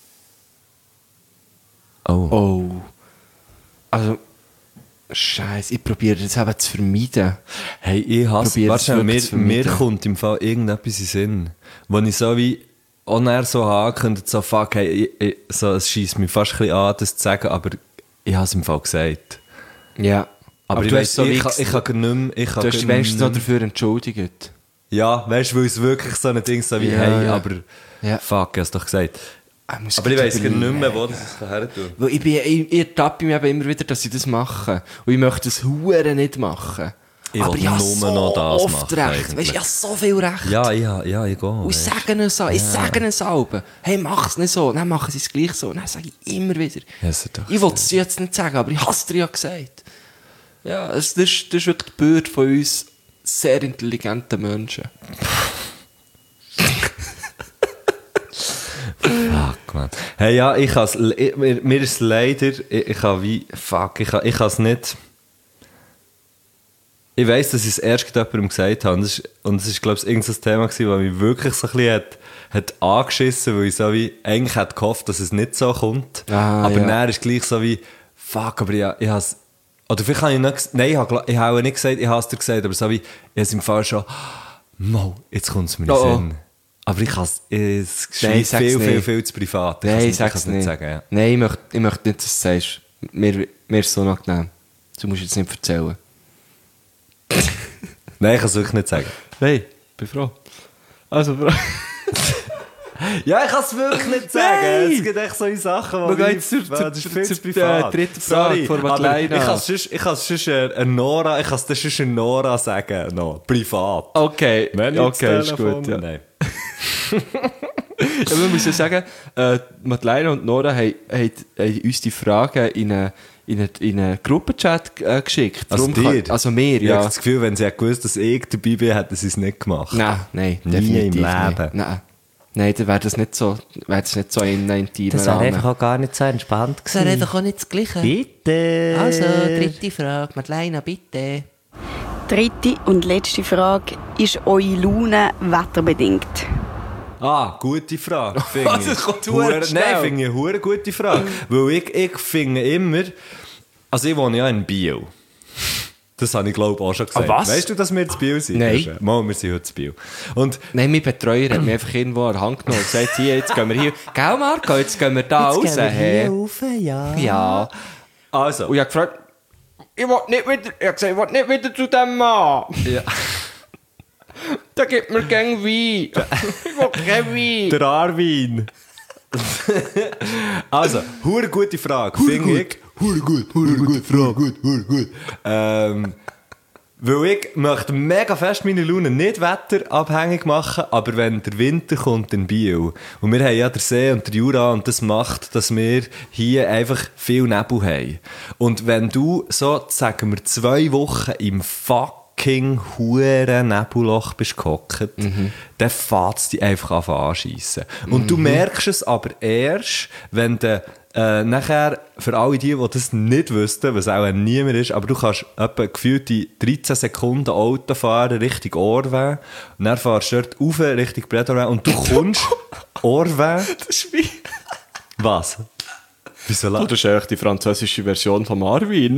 Oh. Also, Scheiße, ich probiere das eben zu vermeiden. Hey, ich hasse, Probier warte es schnell, wirklich zu mir vermeiden. kommt im Fall irgendetwas in den Sinn, wo ich so wie on air so angekündigt, so fuck, hey, so, es scheisst mich fast ein bisschen an, das zu sagen, aber ich habe es im Fall gesagt. Ja. Aber ich du weiss, hast so ich wie- kann nicht mehr, Du hast dich wenigstens noch dafür entschuldigt. Ja, weißt du, weil es wirklich so ein Ding so wie, Ja, hey, ja. aber Ja. fuck, ich habe es doch gesagt. muss Aber ich gerade weiss gar nicht überlegen. mehr, wo das her tun. Weil ich ertappe mich eben immer wieder, dass ich das mache. Und ich möchte das Hure nicht machen. Ich aber will ich habe nur so noch das oft machen, recht. eigentlich. Weißt, ich habe so viel Recht. Ja, ich gehe. Und ich sage es so, ich sage es selber. Hey, mach es nicht so. Dann machen sie es gleich so. Dann sage ich immer wieder. Ja, ist doch Ich wollte es dir jetzt nicht sagen, aber ich habe es dir ja gesagt. Ja, das ist wirklich die Bürde von uns sehr intelligenten Menschen. Fuck, man. Hey, ja, mir ist es leider, ich habe wie, fuck, ich habe es nicht. Ich weiss, dass ich es erst jemandem gesagt habe. Und es ist, glaube ich, irgendein Thema gewesen, das mich wirklich so ein bisschen hat angeschissen, weil ich so wie, eigentlich hätte gehofft, dass es nicht so kommt. Ah, aber ja. dann ist gleich so wie, fuck, aber ich habe es, oder vielleicht habe ich nicht, nein, ich habe nicht gesagt, ich habe es dir gesagt, aber so wie, ich habe es im Fall schon, Mo, jetzt kommt es mir in den Oh, oh. Sinn. Aber ich kann es Nein, ist sag's viel nicht. zu privat. Nein, Ich sag's kann's nicht. sagen, ja. Nein, ich möchte nicht, dass du es sagst. Mir ist es unangenehm. Du musst jetzt nicht erzählen. Nein, ich kann es wirklich nicht sagen. Nein, bin froh. Also, Ja, ich kann es wirklich nicht sagen. Nein! Es gibt echt solche Sachen, Wir die gehen jetzt zur das ist viel zu dritten privat. Frage Sorry, von aber Madeleine. ich kann es sonst eine Nora, ich kann es sonst eine Nora sagen, no, privat. okay, Wenn ich okay, das ist Telefon- gut. Ja. Nein. Ja, man muss ja sagen, Madeleine und Nora haben uns die Fragen in einen Gruppenchat geschickt. Also Darum dir? also mir, Ich habe ja. das Gefühl, wenn sie gewusst, dass ich dabei bin, hätten sie es nicht gemacht. Nein, Nie definitiv im Leben. nicht. Nein, dann wäre das nicht so, in einem intimer Das wäre Rahmen. einfach auch gar nicht so entspannt Das wäre gewesen. einfach auch nicht das Gleiche. Bitte. Also, dritte Frage. Madeleine, bitte. Dritte und letzte Frage. Ist eure Laune wetterbedingt? Ah, gute Frage. Finde Was? ich. Das kommt Hure- verdammt schnell. Nein, finde ich eine hure gute Frage. Weil ich finde immer, also ich wohne ja in Biel. Das habe ich glaube auch schon gesagt. Ah, was? Weißt du, dass wir in Biel sind? Nein. Mal, wir sind heute in Biel. Und Nein, mein Betreuer hat mich einfach irgendwo an der Hand genommen und gesagt, hier, jetzt gehen wir hier. Gell, Marco, jetzt gehen wir da raus. Jetzt gehen wir hä? hier rauf, ja. Ja. also, Und ich habe gefragt, ich will nicht wieder zu dem Mann. ja, Der gibt mir gerne Wein. Ich will keinen Wein. der Arwin. Also, hure gute Frage, finde ich. Hure gut, Frage, gut. Weil ich möchte mega fest meine Laune nicht wetterabhängig machen, aber wenn der Winter kommt in Biel, und wir haben ja den See und den Jura, und das macht, dass wir hier einfach viel Nebel haben. Und wenn du so, sagen wir, 2 Wochen im fucking huren Nebelloch bist gehockt, dann fährt es dich einfach anschiessen. Und du merkst es aber erst, wenn du nachher, für alle die das nicht wüssten, was auch niemand ist, aber du kannst etwa gefühlte 13 Sekunden Auto fahren Richtung Orvin, und dann fahrst du dort rauf Richtung Bredorvin und du kommst Orvin. Das ist wie... Was? Wieso Das ist eigentlich die französische Version von Marvin.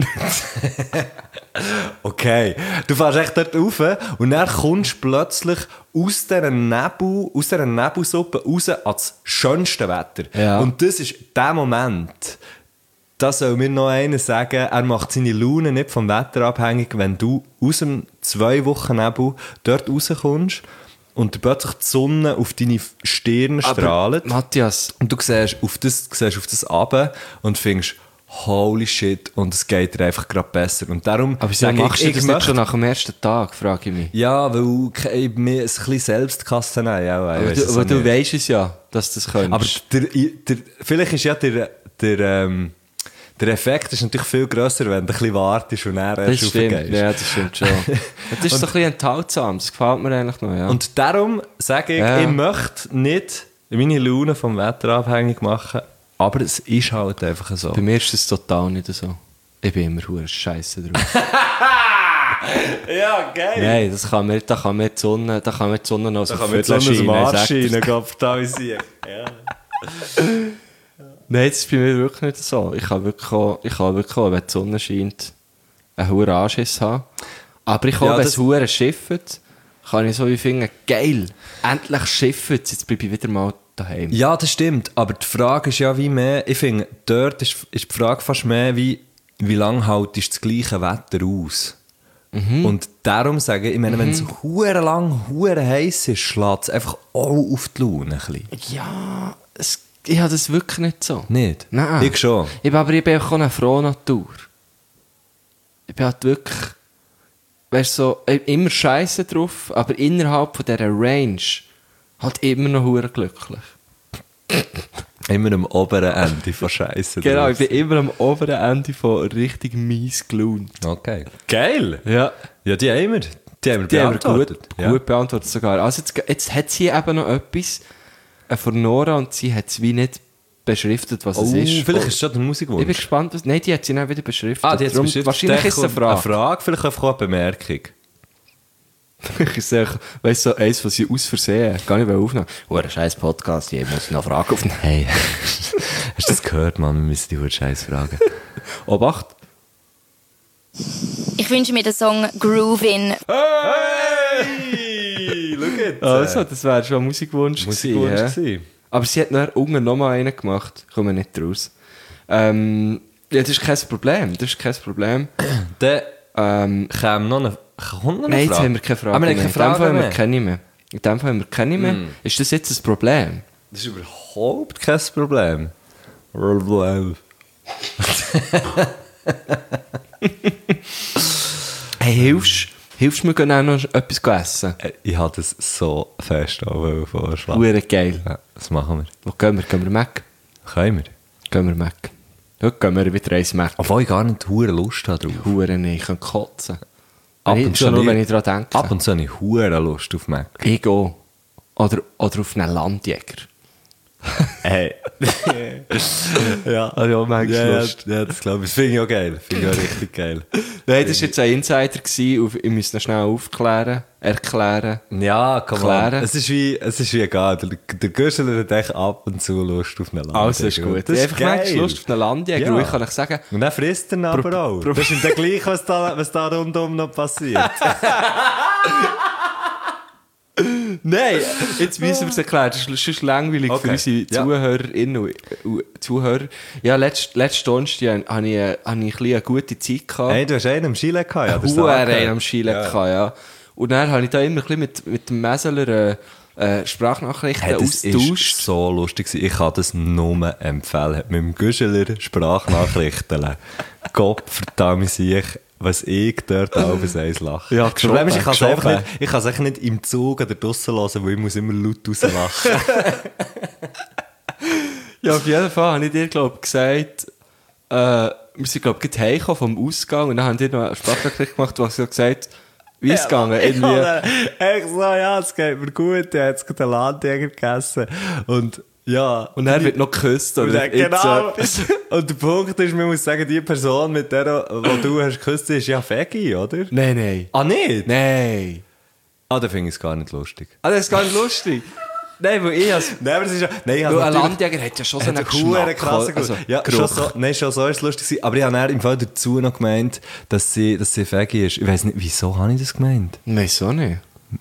Okay, du fährst echt dort rauf und dann kommst du plötzlich aus dieser Nebelsuppe raus ans schönste Wetter. Ja. Und das ist der Moment, da soll mir noch einer sagen, er macht seine Laune nicht vom Wetter abhängig, wenn du aus dem 2 Wochen Nebel dort rauskommst und plötzlich die Sonne auf deine Stirn strahlt. Matthias. Und du siehst auf das runter und findest, holy shit, und es geht dir einfach gerade besser. Und darum Aber wieso machst du das nicht schon nach dem ersten Tag, frage ich mich. Ja, weil ich mir ein bisschen Selbstkastenei auch. Aber du weisst es ja, dass du das könntest. Aber vielleicht ist ja der Effekt ist natürlich viel grösser, wenn du ein bisschen wartest und dann erst raufgehst. Ja, das stimmt schon. Das ist so ein bisschen enthaltsam, das gefällt mir eigentlich noch, ja. Und darum sage ich, ich möchte nicht meine Laune vom Wetter abhängig machen, aber es ist halt einfach so. Bei mir ist es total nicht so. Ich bin immer verdammt scheisse drauf. Ja, geil. Nein, da kann mir die Sonne noch so Da kann man jetzt aus dem Arsch rein, kapitalisieren. Ja. Nein, das ist bei mir wirklich nicht so. Ich kann wirklich auch, wenn die Sonne scheint, einen hohen Anschiss haben. Aber ich kann, wenn es verdammt schifft, kann ich so wie finden, geil, endlich schifft, jetzt bin ich wieder mal daheim. Ja, das stimmt. Aber die Frage ist ja wie mehr, ich finde, dort ist die Frage fast mehr, wie lange haltest das gleiche Wetter aus? Und darum sage ich, meine, wenn es verdammt lang, verdammt heiß ist, schlägt es einfach auch auf die Laune ein bisschen. Ja, ich habe das wirklich nicht so. Nicht? Nein. Ich schon. Aber ich bin auch eine frohe Natur. Ich bin halt wirklich, weißt du, so, immer scheisse drauf, aber innerhalb von dieser Range halt immer noch verdammt glücklich. Immer am oberen Ende von Scheiße. Genau, ich bin immer am oberen Ende von richtig mies gelaunt. Okay. Geil! Ja. Ja, die haben wir. Die haben wir beantwortet. Gut beantwortet sogar. Also jetzt hat sie eben noch etwas von Nora und sie hat es wie nicht beschriftet, was es ist. Vielleicht ist es schon der Musikwunsch. Ich bin gespannt, was... Nein, die hat sie dann wieder beschriftet. Die hat es beschriftet. Wahrscheinlich ist es eine Frage. Eine Frage, vielleicht einfach auch eine Bemerkung. Ich sage, weißt du, so eins, was sie aus Versehen gar nicht aufnehmen. Oh, ein scheiß Podcast, ich muss noch eine Frage aufnehmen. Hey, hast du das gehört, Mann? Wir müssen die scheiß fragen. Obacht. Ich wünsche mir den Song Groovin. Hey! Schau jetzt! Also, das wäre schon ein Musikwunsch gewesen. Aber sie hat nachher unten noch mal einen gemacht. Kommen wir nicht raus. Ja, das ist kein Problem. Dann kommt noch eine Frage. Nein, jetzt haben wir keine Frage Aber wir haben keine Frage mehr. In dem Fall haben wir keine mehr. Ist das jetzt ein Problem? Das ist überhaupt kein Problem. Hey, hilfst du mir auch noch etwas essen? Ich habe das so fest auch vorschlagen. Hure geil. Ja, das machen wir. Wo gehen wir? Gehen wir Mac? Können wir? Gehen wir Mac. Heute gehen wir wieder eins Mac. Obwohl ich gar nicht hure Lust habe drauf. Hure nicht, ich kann kotzen. Ab und zu wenn ich daran denke. Ab und zu habe ich hure Lust auf Mac. Ich auch. Oder auf einen Landjäger. Hey. Ja, das glaube ich. Das finde ich auch geil. Finde ich auch richtig geil. Nein, das war jetzt ein Insider gewesen. Ich muss ihn schnell erklären. Ja, komm on. Klären. Es ist wie egal. Der Güschler hat echt ab und zu Lust auf einen Landjäger. Also ist gut. Das ist einfach manchmal Lust auf einen Landjäger. Ja. Und ich kann euch sagen... Und dann frisst er ihn aber auch. Das ist ihm dann gleich, was da rundum noch passiert. Nein, jetzt müssen wir es erklären. Das ist sonst langweilig für unsere Zuhörerinnen und Zuhörer. Ja, letzten Donnerstag hatte ich ein bisschen eine gute Zeit gehabt. Hey, du hast einen am Chile gehabt, ja? Einen am Chile gehabt, ja. Und dann habe ich da immer ein bisschen mit dem Messeler Sprachnachrichten austauscht. Das war so lustig. Ich kann das nur empfehlen. Mit dem Güscheler Sprachnachrichten. Gott verdammt sich. was ich dort alles eins lache. Ja, Das Problem ist, ich kann es geschoben. einfach nicht, ich kann es einfach nicht im Zug oder draussen hören, weil ich muss immer laut rauslachen. Ja, auf jeden Fall habe ich dir, glaube ich, gesagt, wir sind, glaube ich, gerade heimgekommen vom Ausgang und dann haben die noch eine Sprachnachricht gemacht, was sie gesagt wie ist es gegangen? Ich so, ja, es geht mir gut, ich habe jetzt gerade einen Landjäger gegessen. Und ja. Und er wird noch geküsst, oder? Genau. Und der Punkt ist, man muss sagen, die Person, mit der du hast geküsst, ist ja Veggie, oder? Nein. Ah, nicht? Nein. Ah, dann finde ich es gar nicht lustig. Ah, das ist gar nicht lustig. Nein, weil ich als... Nein, aber es ist ja... Nein, Weil ein Landjäger hat ja schon so einen Geschmack. Krasse Also, ja, schon so, nein, schon so ist es lustig gewesen. Aber ich habe dann im Fall dazu noch gemeint, dass sie Veggie ist. Ich weiss nicht, wieso habe ich das gemeint? Wieso nicht?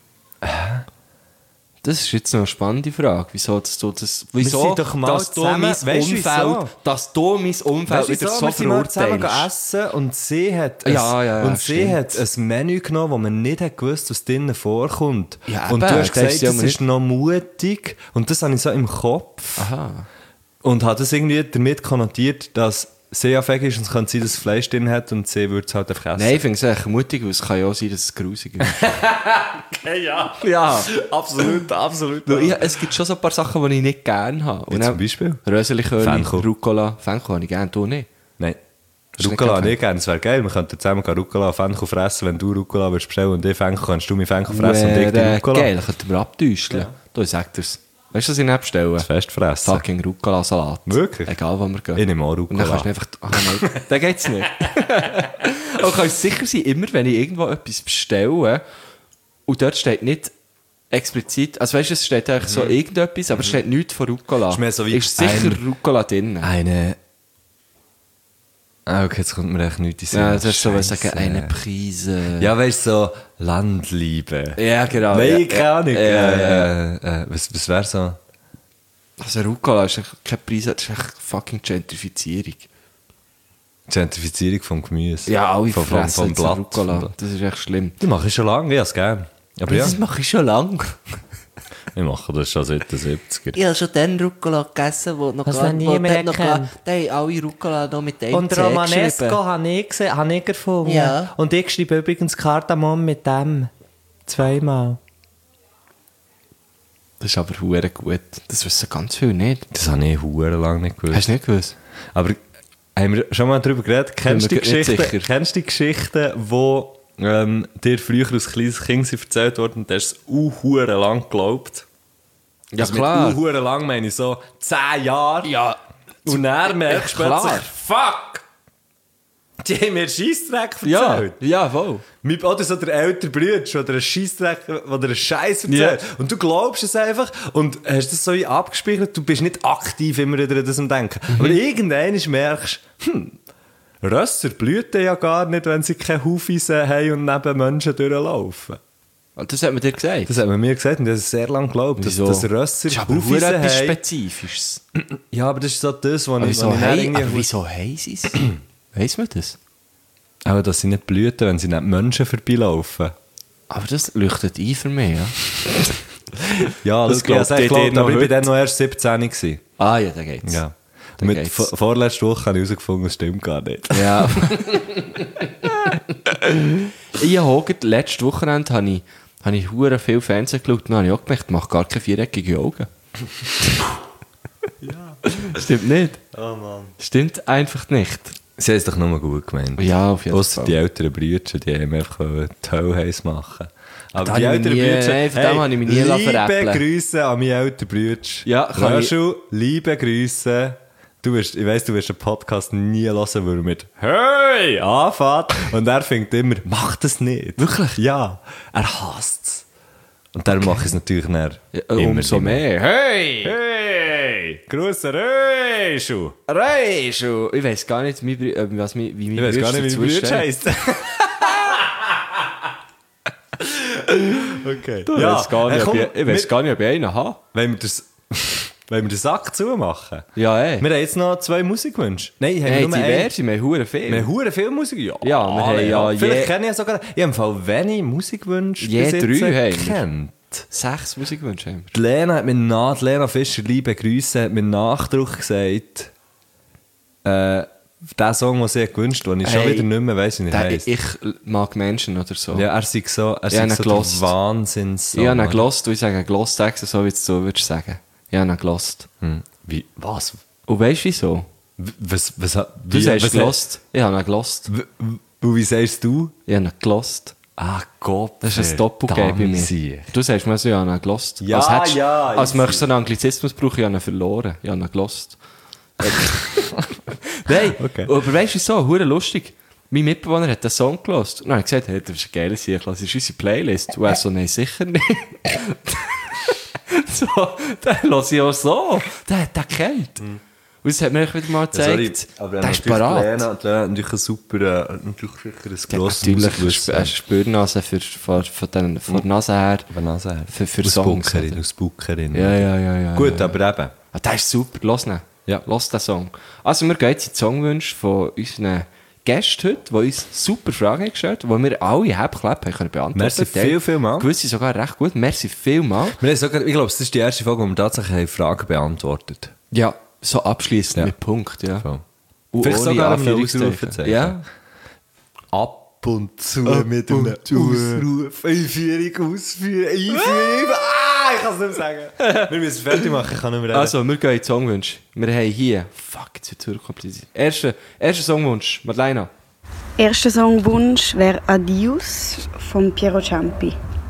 Das ist jetzt noch eine spannende Frage. Wieso, dass du das... Wieso, sind doch mal dass du zusammen- mein Weisst du, Umfeld... wieso? Dass du mein Umfeld wieder so wir sind mal zusammen verurteilst. essen und sie hat Ja, hat ein Menü genommen, wo man nicht hat gewusst, was drinnen vorkommt. Ja, und eben, du hast das gesagt, ist ja das nicht- ist noch mutig. Und das habe ich so im Kopf. Aha. Und hat das irgendwie damit konnotiert, dass sie ja Veggie ist und es kann sein, dass es Fleisch drin hat und sie würde es halt einfach essen. Nein, ich finde es echt mutig, weil es kann ja auch sein, dass es grusig ist. Ja, absolut. Weil es gibt schon so ein paar Sachen, die ich nicht gerne habe. Wie zum Beispiel? Röselikönig, Fenchel. Rucola. Fenchel habe ich gerne, du nicht. Nein. Hast du nicht Rucola gerne nicht gerne, es wäre geil. Wir könnten zusammen Rucola und Fenchel fressen. Wenn du Rucola willst bestellen und ich Fenchel, kannst du mir Fenchel fressen und ich die Rucola. Geil, könnten wir abtäuschen. Ja. Du, ich sag dir's. Weißt du, was ich nicht bestelle? Das Fest fressen. Fucking Rucola-Salat. Wirklich? Egal, wo wir gehen. Ich nehme auch Und dann Rucola. kannst du einfach... Ah, nein, dann geht's nicht. Aber kannst du sicher sein, immer wenn ich irgendwo etwas bestelle und dort steht nicht explizit... Also weißt du, es steht eigentlich so irgendetwas, aber es steht nichts von Rucola. Ist mehr so wie ist sicher Rucola drin. Eine... Ah, okay, jetzt kommt mir echt nichts in den Sinn. Ja, das ist so, was Scheisse. sagen, eine Prise. Ja, weißt du, so Landliebe. Ja, genau. Nein, ja, keine Ahnung. ja. Was wäre so? Also Rucola ist echt keine Prise, das ist echt fucking Gentrifizierung. Gentrifizierung vom Gemüse. Ja, alle vom fressen jetzt Blatt. Rucola. Das ist echt schlimm. Das mache ich schon lange, ich habe es gerne. Aber ja, Das mache ich schon lange. ich mache das schon seit den 70er. Ich habe schon den Rucola gegessen, wo noch Was noch niemand kennt. Da haben alle Rucola noch mit dem Und C Romanesco geschrieben. habe ich gesehen, habe ich erfunden. Ja. Und ich schreibe übrigens Kardamom mit dem. 2-mal. Das ist aber verdammt gut. Das wissen ganz viele nicht. Das habe ich verdammt lange nicht gewusst. Hast du nicht gewusst? Aber haben wir schon mal darüber geredet? Kennst du Bin mir nicht sicher. die Geschichten, wo dir früher als kleines Kind erzählt wurden und du hast es verdammt lang geglaubt? Ja, Also klar. Mit verdammt lang meine ich so 10 Jahre. Ja. Und dann merkst du klar. plötzlich, fuck! Die haben mir Scheissdreck Ja, erzählt. ja, voll. Oder so der ältere Bruder, oder ein Scheissdreck, oder einen Scheiß erzählt. Ja. Und du glaubst es einfach und hast das so wie abgespeichert. Du bist nicht aktiv immer wieder an das am Denken. Aber irgendwann merkst du, Rösser blühen ja gar nicht, wenn sie keine Hufeisen haben und neben Menschen durchlaufen. Das hat man dir gesagt. Das hat man mir gesagt und ich habe es sehr lange geglaubt, dass Rösser Das ist aber Hufeisen verdammt etwas haben. Spezifisches. Ja, aber das ist so das, was Wieso dann haben irgendwie... wieso haben sie es? Weiss man das? Aber dass sie nicht blühen, wenn sie nicht Menschen vorbeilaufen. Aber das leuchtet ein für mich, ja. Ja, Das das glaubt glaubt ich ihr noch aber ich heute? bin dann noch erst 17 gewesen. Ah ja, da geht's. Ja. Dann Mit geht's. vorletzte Woche habe ich herausgefunden, das stimmt gar nicht. Ja. Ich habe letztes Wochenende habe ich hure viel Fernsehen geschaut und dann habe ich auch gemerkt, ich mache gar keine viereckige Augen. Ja. Stimmt nicht. Oh Mann. Stimmt einfach nicht. Sie haben es doch nur gut gemeint. Ja, auf jeden Ausser Fall. die älteren Brüder, die haben einfach die Hölle heiß machen. Aber Da die habe ich mich älteren nie- Brüder... nein, von dem habe ich mich nie liebe veräppeln. Grüße an meine älteren Brüder. Ja, kann Röschel, liebe Grüße. Ich weiss, du wirst den Podcast nie hören, weil er mit «Hey!» anfängt. Und er fängt immer «Mach das nicht!» Wirklich? Ja. Er hasst es. Und darum mache ich es natürlich nicht Ja, immer umso mehr. Hey! «Hey! Grüße Röschel!» Reischel! Ich weiss gar nicht, wie mein Ich weiß gar nicht, wie mein Bruder heisst. Okay. Ich weiss gar nicht, komm, ich weiss gar nicht, ob ich einen habe. Wenn wir den Sack zumachen. Ja, ey. Wir haben jetzt noch 2 Musikwünsche. Nein, Wir haben haben nur einen. diverse, wir haben verdammt viel. Wir haben hure viel Musik. Ja, Ja, wir haben ja Vielleicht je- kenne ich ja sogar... Ich habe im Fall wenig Musikwünsche Je bis jetzt 3 haben wir. kennt. 6 Musikwünsche haben wir. Die Lena hat mir Lena Fischer, liebe Grüße, hat mir Nachdruck gesagt, der Song, den sie gewünscht hat, den ich schon wieder nicht mehr weiss, wie er heisst. Ich mag Menschen oder so. Ja, er sei so Ja, der gelost. Wahnsinns-Song. Ich habe ihn gelost, und ich sage gelost, so wie du würdest sagen. Ich habe ihn gelost. Wie? Was? Und weißt du wieso? Du sagst gelost, ich habe ihn gelost. Wie sagst du? Ich habe ihn gelost. Ah Gott. Das ist ein Doppelgame bei mir. Du sagst mir so, ich habe ihn gelost. Ja, als möchtest du einen Anglizismus brauchen, ich habe ihn verloren. Ich habe ihn gelost. Nein, Okay. aber weißt du wieso? Hure lustig. Mein Mitbewohner hat den Song gelost. Und dann habe ich gesagt, hey, das ist ein geiler Sieg, das ist unsere Playlist. Und er so, nein, sicher nicht. So, den höre ich auch so. Der hat den gekannt. Und das hat mir wieder mal gezeigt, der ist parat. Lena hat natürlich ein super, natürlich sicher ein grosses Natürlich, Musikwissen. eine Spürnase von der Nase her. Von Nase her. Für Songs. Aus Bookerin. Ja. Gut, aber eben. Ah, der ist super, los ihn. Ja. Los den Song. Also, wir gehen jetzt in die Songwünsche von unseren Gästen heute, die uns super Fragen haben gestellt haben, die wir alle Herbklapp können beantworten. Merci viel mal. Gewisse sogar recht gut. Merci viel mal. Wir haben sogar, ich glaube, das ist die erste Folge, wo wir tatsächlich Fragen beantwortet Ja, so abschließend Ja. mit Punkt, ja. haben. Und Vielleicht ohne sogar einem Anführungszeichen. Ausrufezeichen. Ja. Ab und zu mit einem Ausruf. Einführung, Einführung. Ich kann es nicht mehr sagen. Wir müssen fertig machen, ich kann nicht mehr reden. Also, wir gehen in die Songwünsche. Wir haben hier... Fuck, jetzt wird es wirklich kompliziert. Erster Songwunsch, Madeleine. Erster Songwunsch wäre Adios von Piero Ciampi.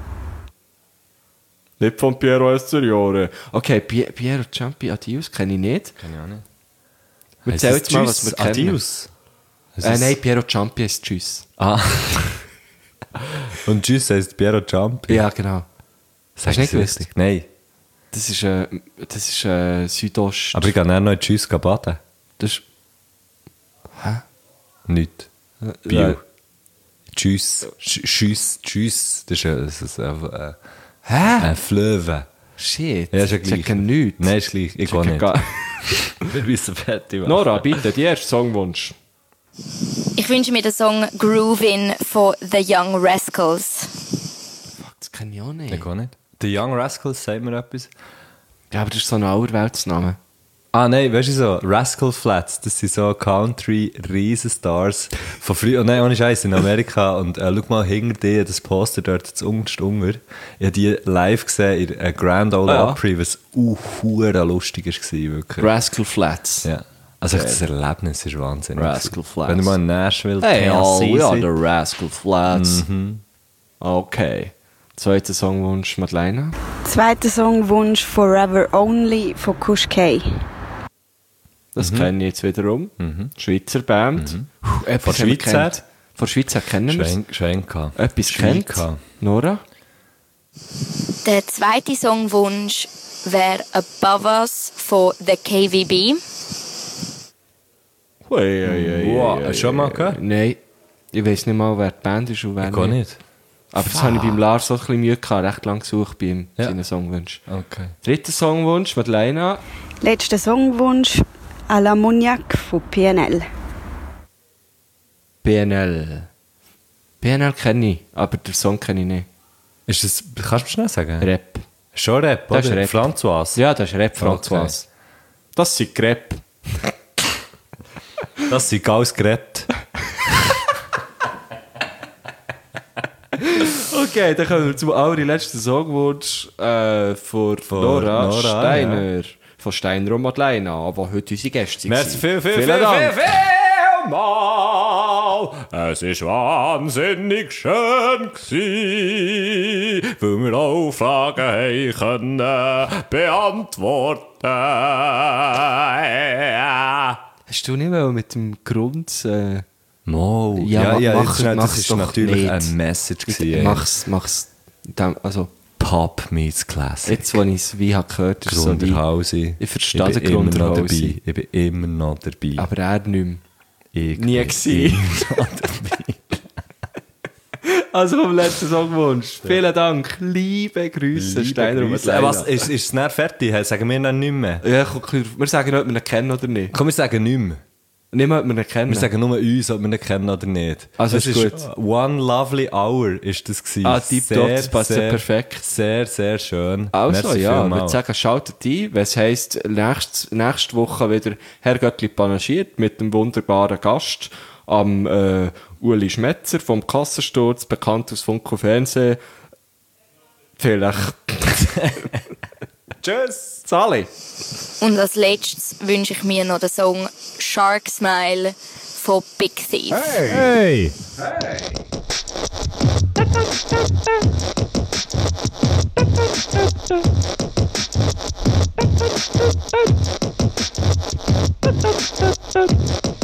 Nicht von Piero Esteriore. Okay, Piero Ciampi, Adios, kenne ich nicht. Kann ich auch nicht. Erzähl jetzt mal, was wir kennen. Adios. Nein, Piero Ciampi heisst Tschüss. Ah. Und Tschüss heisst Piero Ciampi. Ja, genau. Hast du nicht gewusst? Richtig? Nein. Das ist Südost... Aber ich gehe dann noch in Tschüss baden. Das ist... Hä? Nicht. Ja. Bio. Tschüss. Tschüss. Das ist Hä? ein Flöwe. Shit. Ja, ist ja Ich gleich. kenne nichts. Nein, ist gleich. Ich gehe nicht. Gar- Wir müssen fertig machen. Nora, bitte, die erste Songwunsch. Ich wünsche mir den Song Groovin' von The Young Rascals. Fuck, das kenne ich auch nicht. Ich gehe nicht. The Young Rascals, sagt mir etwas? Ja, aber das ist so ein Allerweltsname. Ah nein, weißt du so, Rascal Flats, das sind so Country-Riesenstars von früher, nein, ohne Scheiß, in Amerika. Und schau mal hinter dir, das Poster dort, das unterste Unger. Ich habe die live gesehen in Grand Ole Opry, was hure lustig war, wirklich. Rascal Flats. Ja. Also das Erlebnis ist wahnsinnig. Rascal Flats. Wenn du mal in Nashville, Hey, oh, Tennessee ja, seid. der Rascal Flats. Okay. Zweiter Songwunsch, Madeleine. Zweiter Songwunsch Forever Only von Kush K. Das kenne ich jetzt wiederum. Schweizer Band. Von Schweizer? Von Schweizer kennen wir es. Schwenka. Etwas kennt. Nora? Der zweite Songwunsch wäre Above Us von The KVB. Wow, hast du schon mal gehört? Nein. Ich weiß nicht mal, wer die Band ist und wer Ich gehe nicht. Aber das habe ich beim Lars so ein bisschen Mühe gehabt. Recht lange gesucht bei ihm, Ja. seinen Songwunsch. Okay. Dritter Songwunsch, Madeleine. Letzter Songwunsch à la Moniac von PNL. PNL. PNL kenne ich, aber den Song kenne ich nicht. Ist das, kannst du mir schnell sagen? Rap. Schon Rap, Das ist oder? Rap. François. Ja, das ist Rap, François. Das sind Rap. Das sind geiles Gerät. Okay, dann kommen wir zum allerletzten Songwunsch von Nora Steiner. Ja. Von Steiner und Madeleine, die heute unsere Gäste sind. Merci viel mal. Es war wahnsinnig schön gsi, weil wir auch Fragen haben können beantworten. Hast du nicht mal mit dem Grund... Mo, Ja, das mach's ist doch natürlich nicht. eine Message gewesen. Mach's. Also, Pop meets Classic. jetzt, wo ich es wie habe gehört, ist es so wie... Grunderhausi. Ich verstehe den bin immer noch Grunderhausi. dabei. Ich bin immer noch dabei. Aber er nicht mehr. Ich Nie bin gewesen. immer noch dabei. Also vom letzten Songwunsch. Vielen Dank. Liebe Grüße, Steiner und Madeleine. Was, ist es dann fertig? Sagen wir dann nicht mehr? Ja, komm, wir sagen nicht, ob wir ihn kennen oder nicht. Komm, wir sagen nicht mehr. Nicht mal, ob wir ihn kennen. Wir sagen nur uns, ob wir ihn kennen oder nicht. Also das ist gut. One Lovely Hour ist das gewesen. Tipptopp, das passt ja perfekt. Sehr, sehr schön. Also Merci ja, ich vielmals. würde sagen, schaltet ein, weil es heisst, nächste Woche wieder Herr Göttli panaschiert mit einem wunderbaren Gast am Uli Schmetzer vom Kassensturz, bekannt aus Funk und Fernsehen. Vielleicht. Tschüss, Sali. Und als letztes wünsche ich mir noch den Song Shark Smile von Big Thief. Hey! Hey!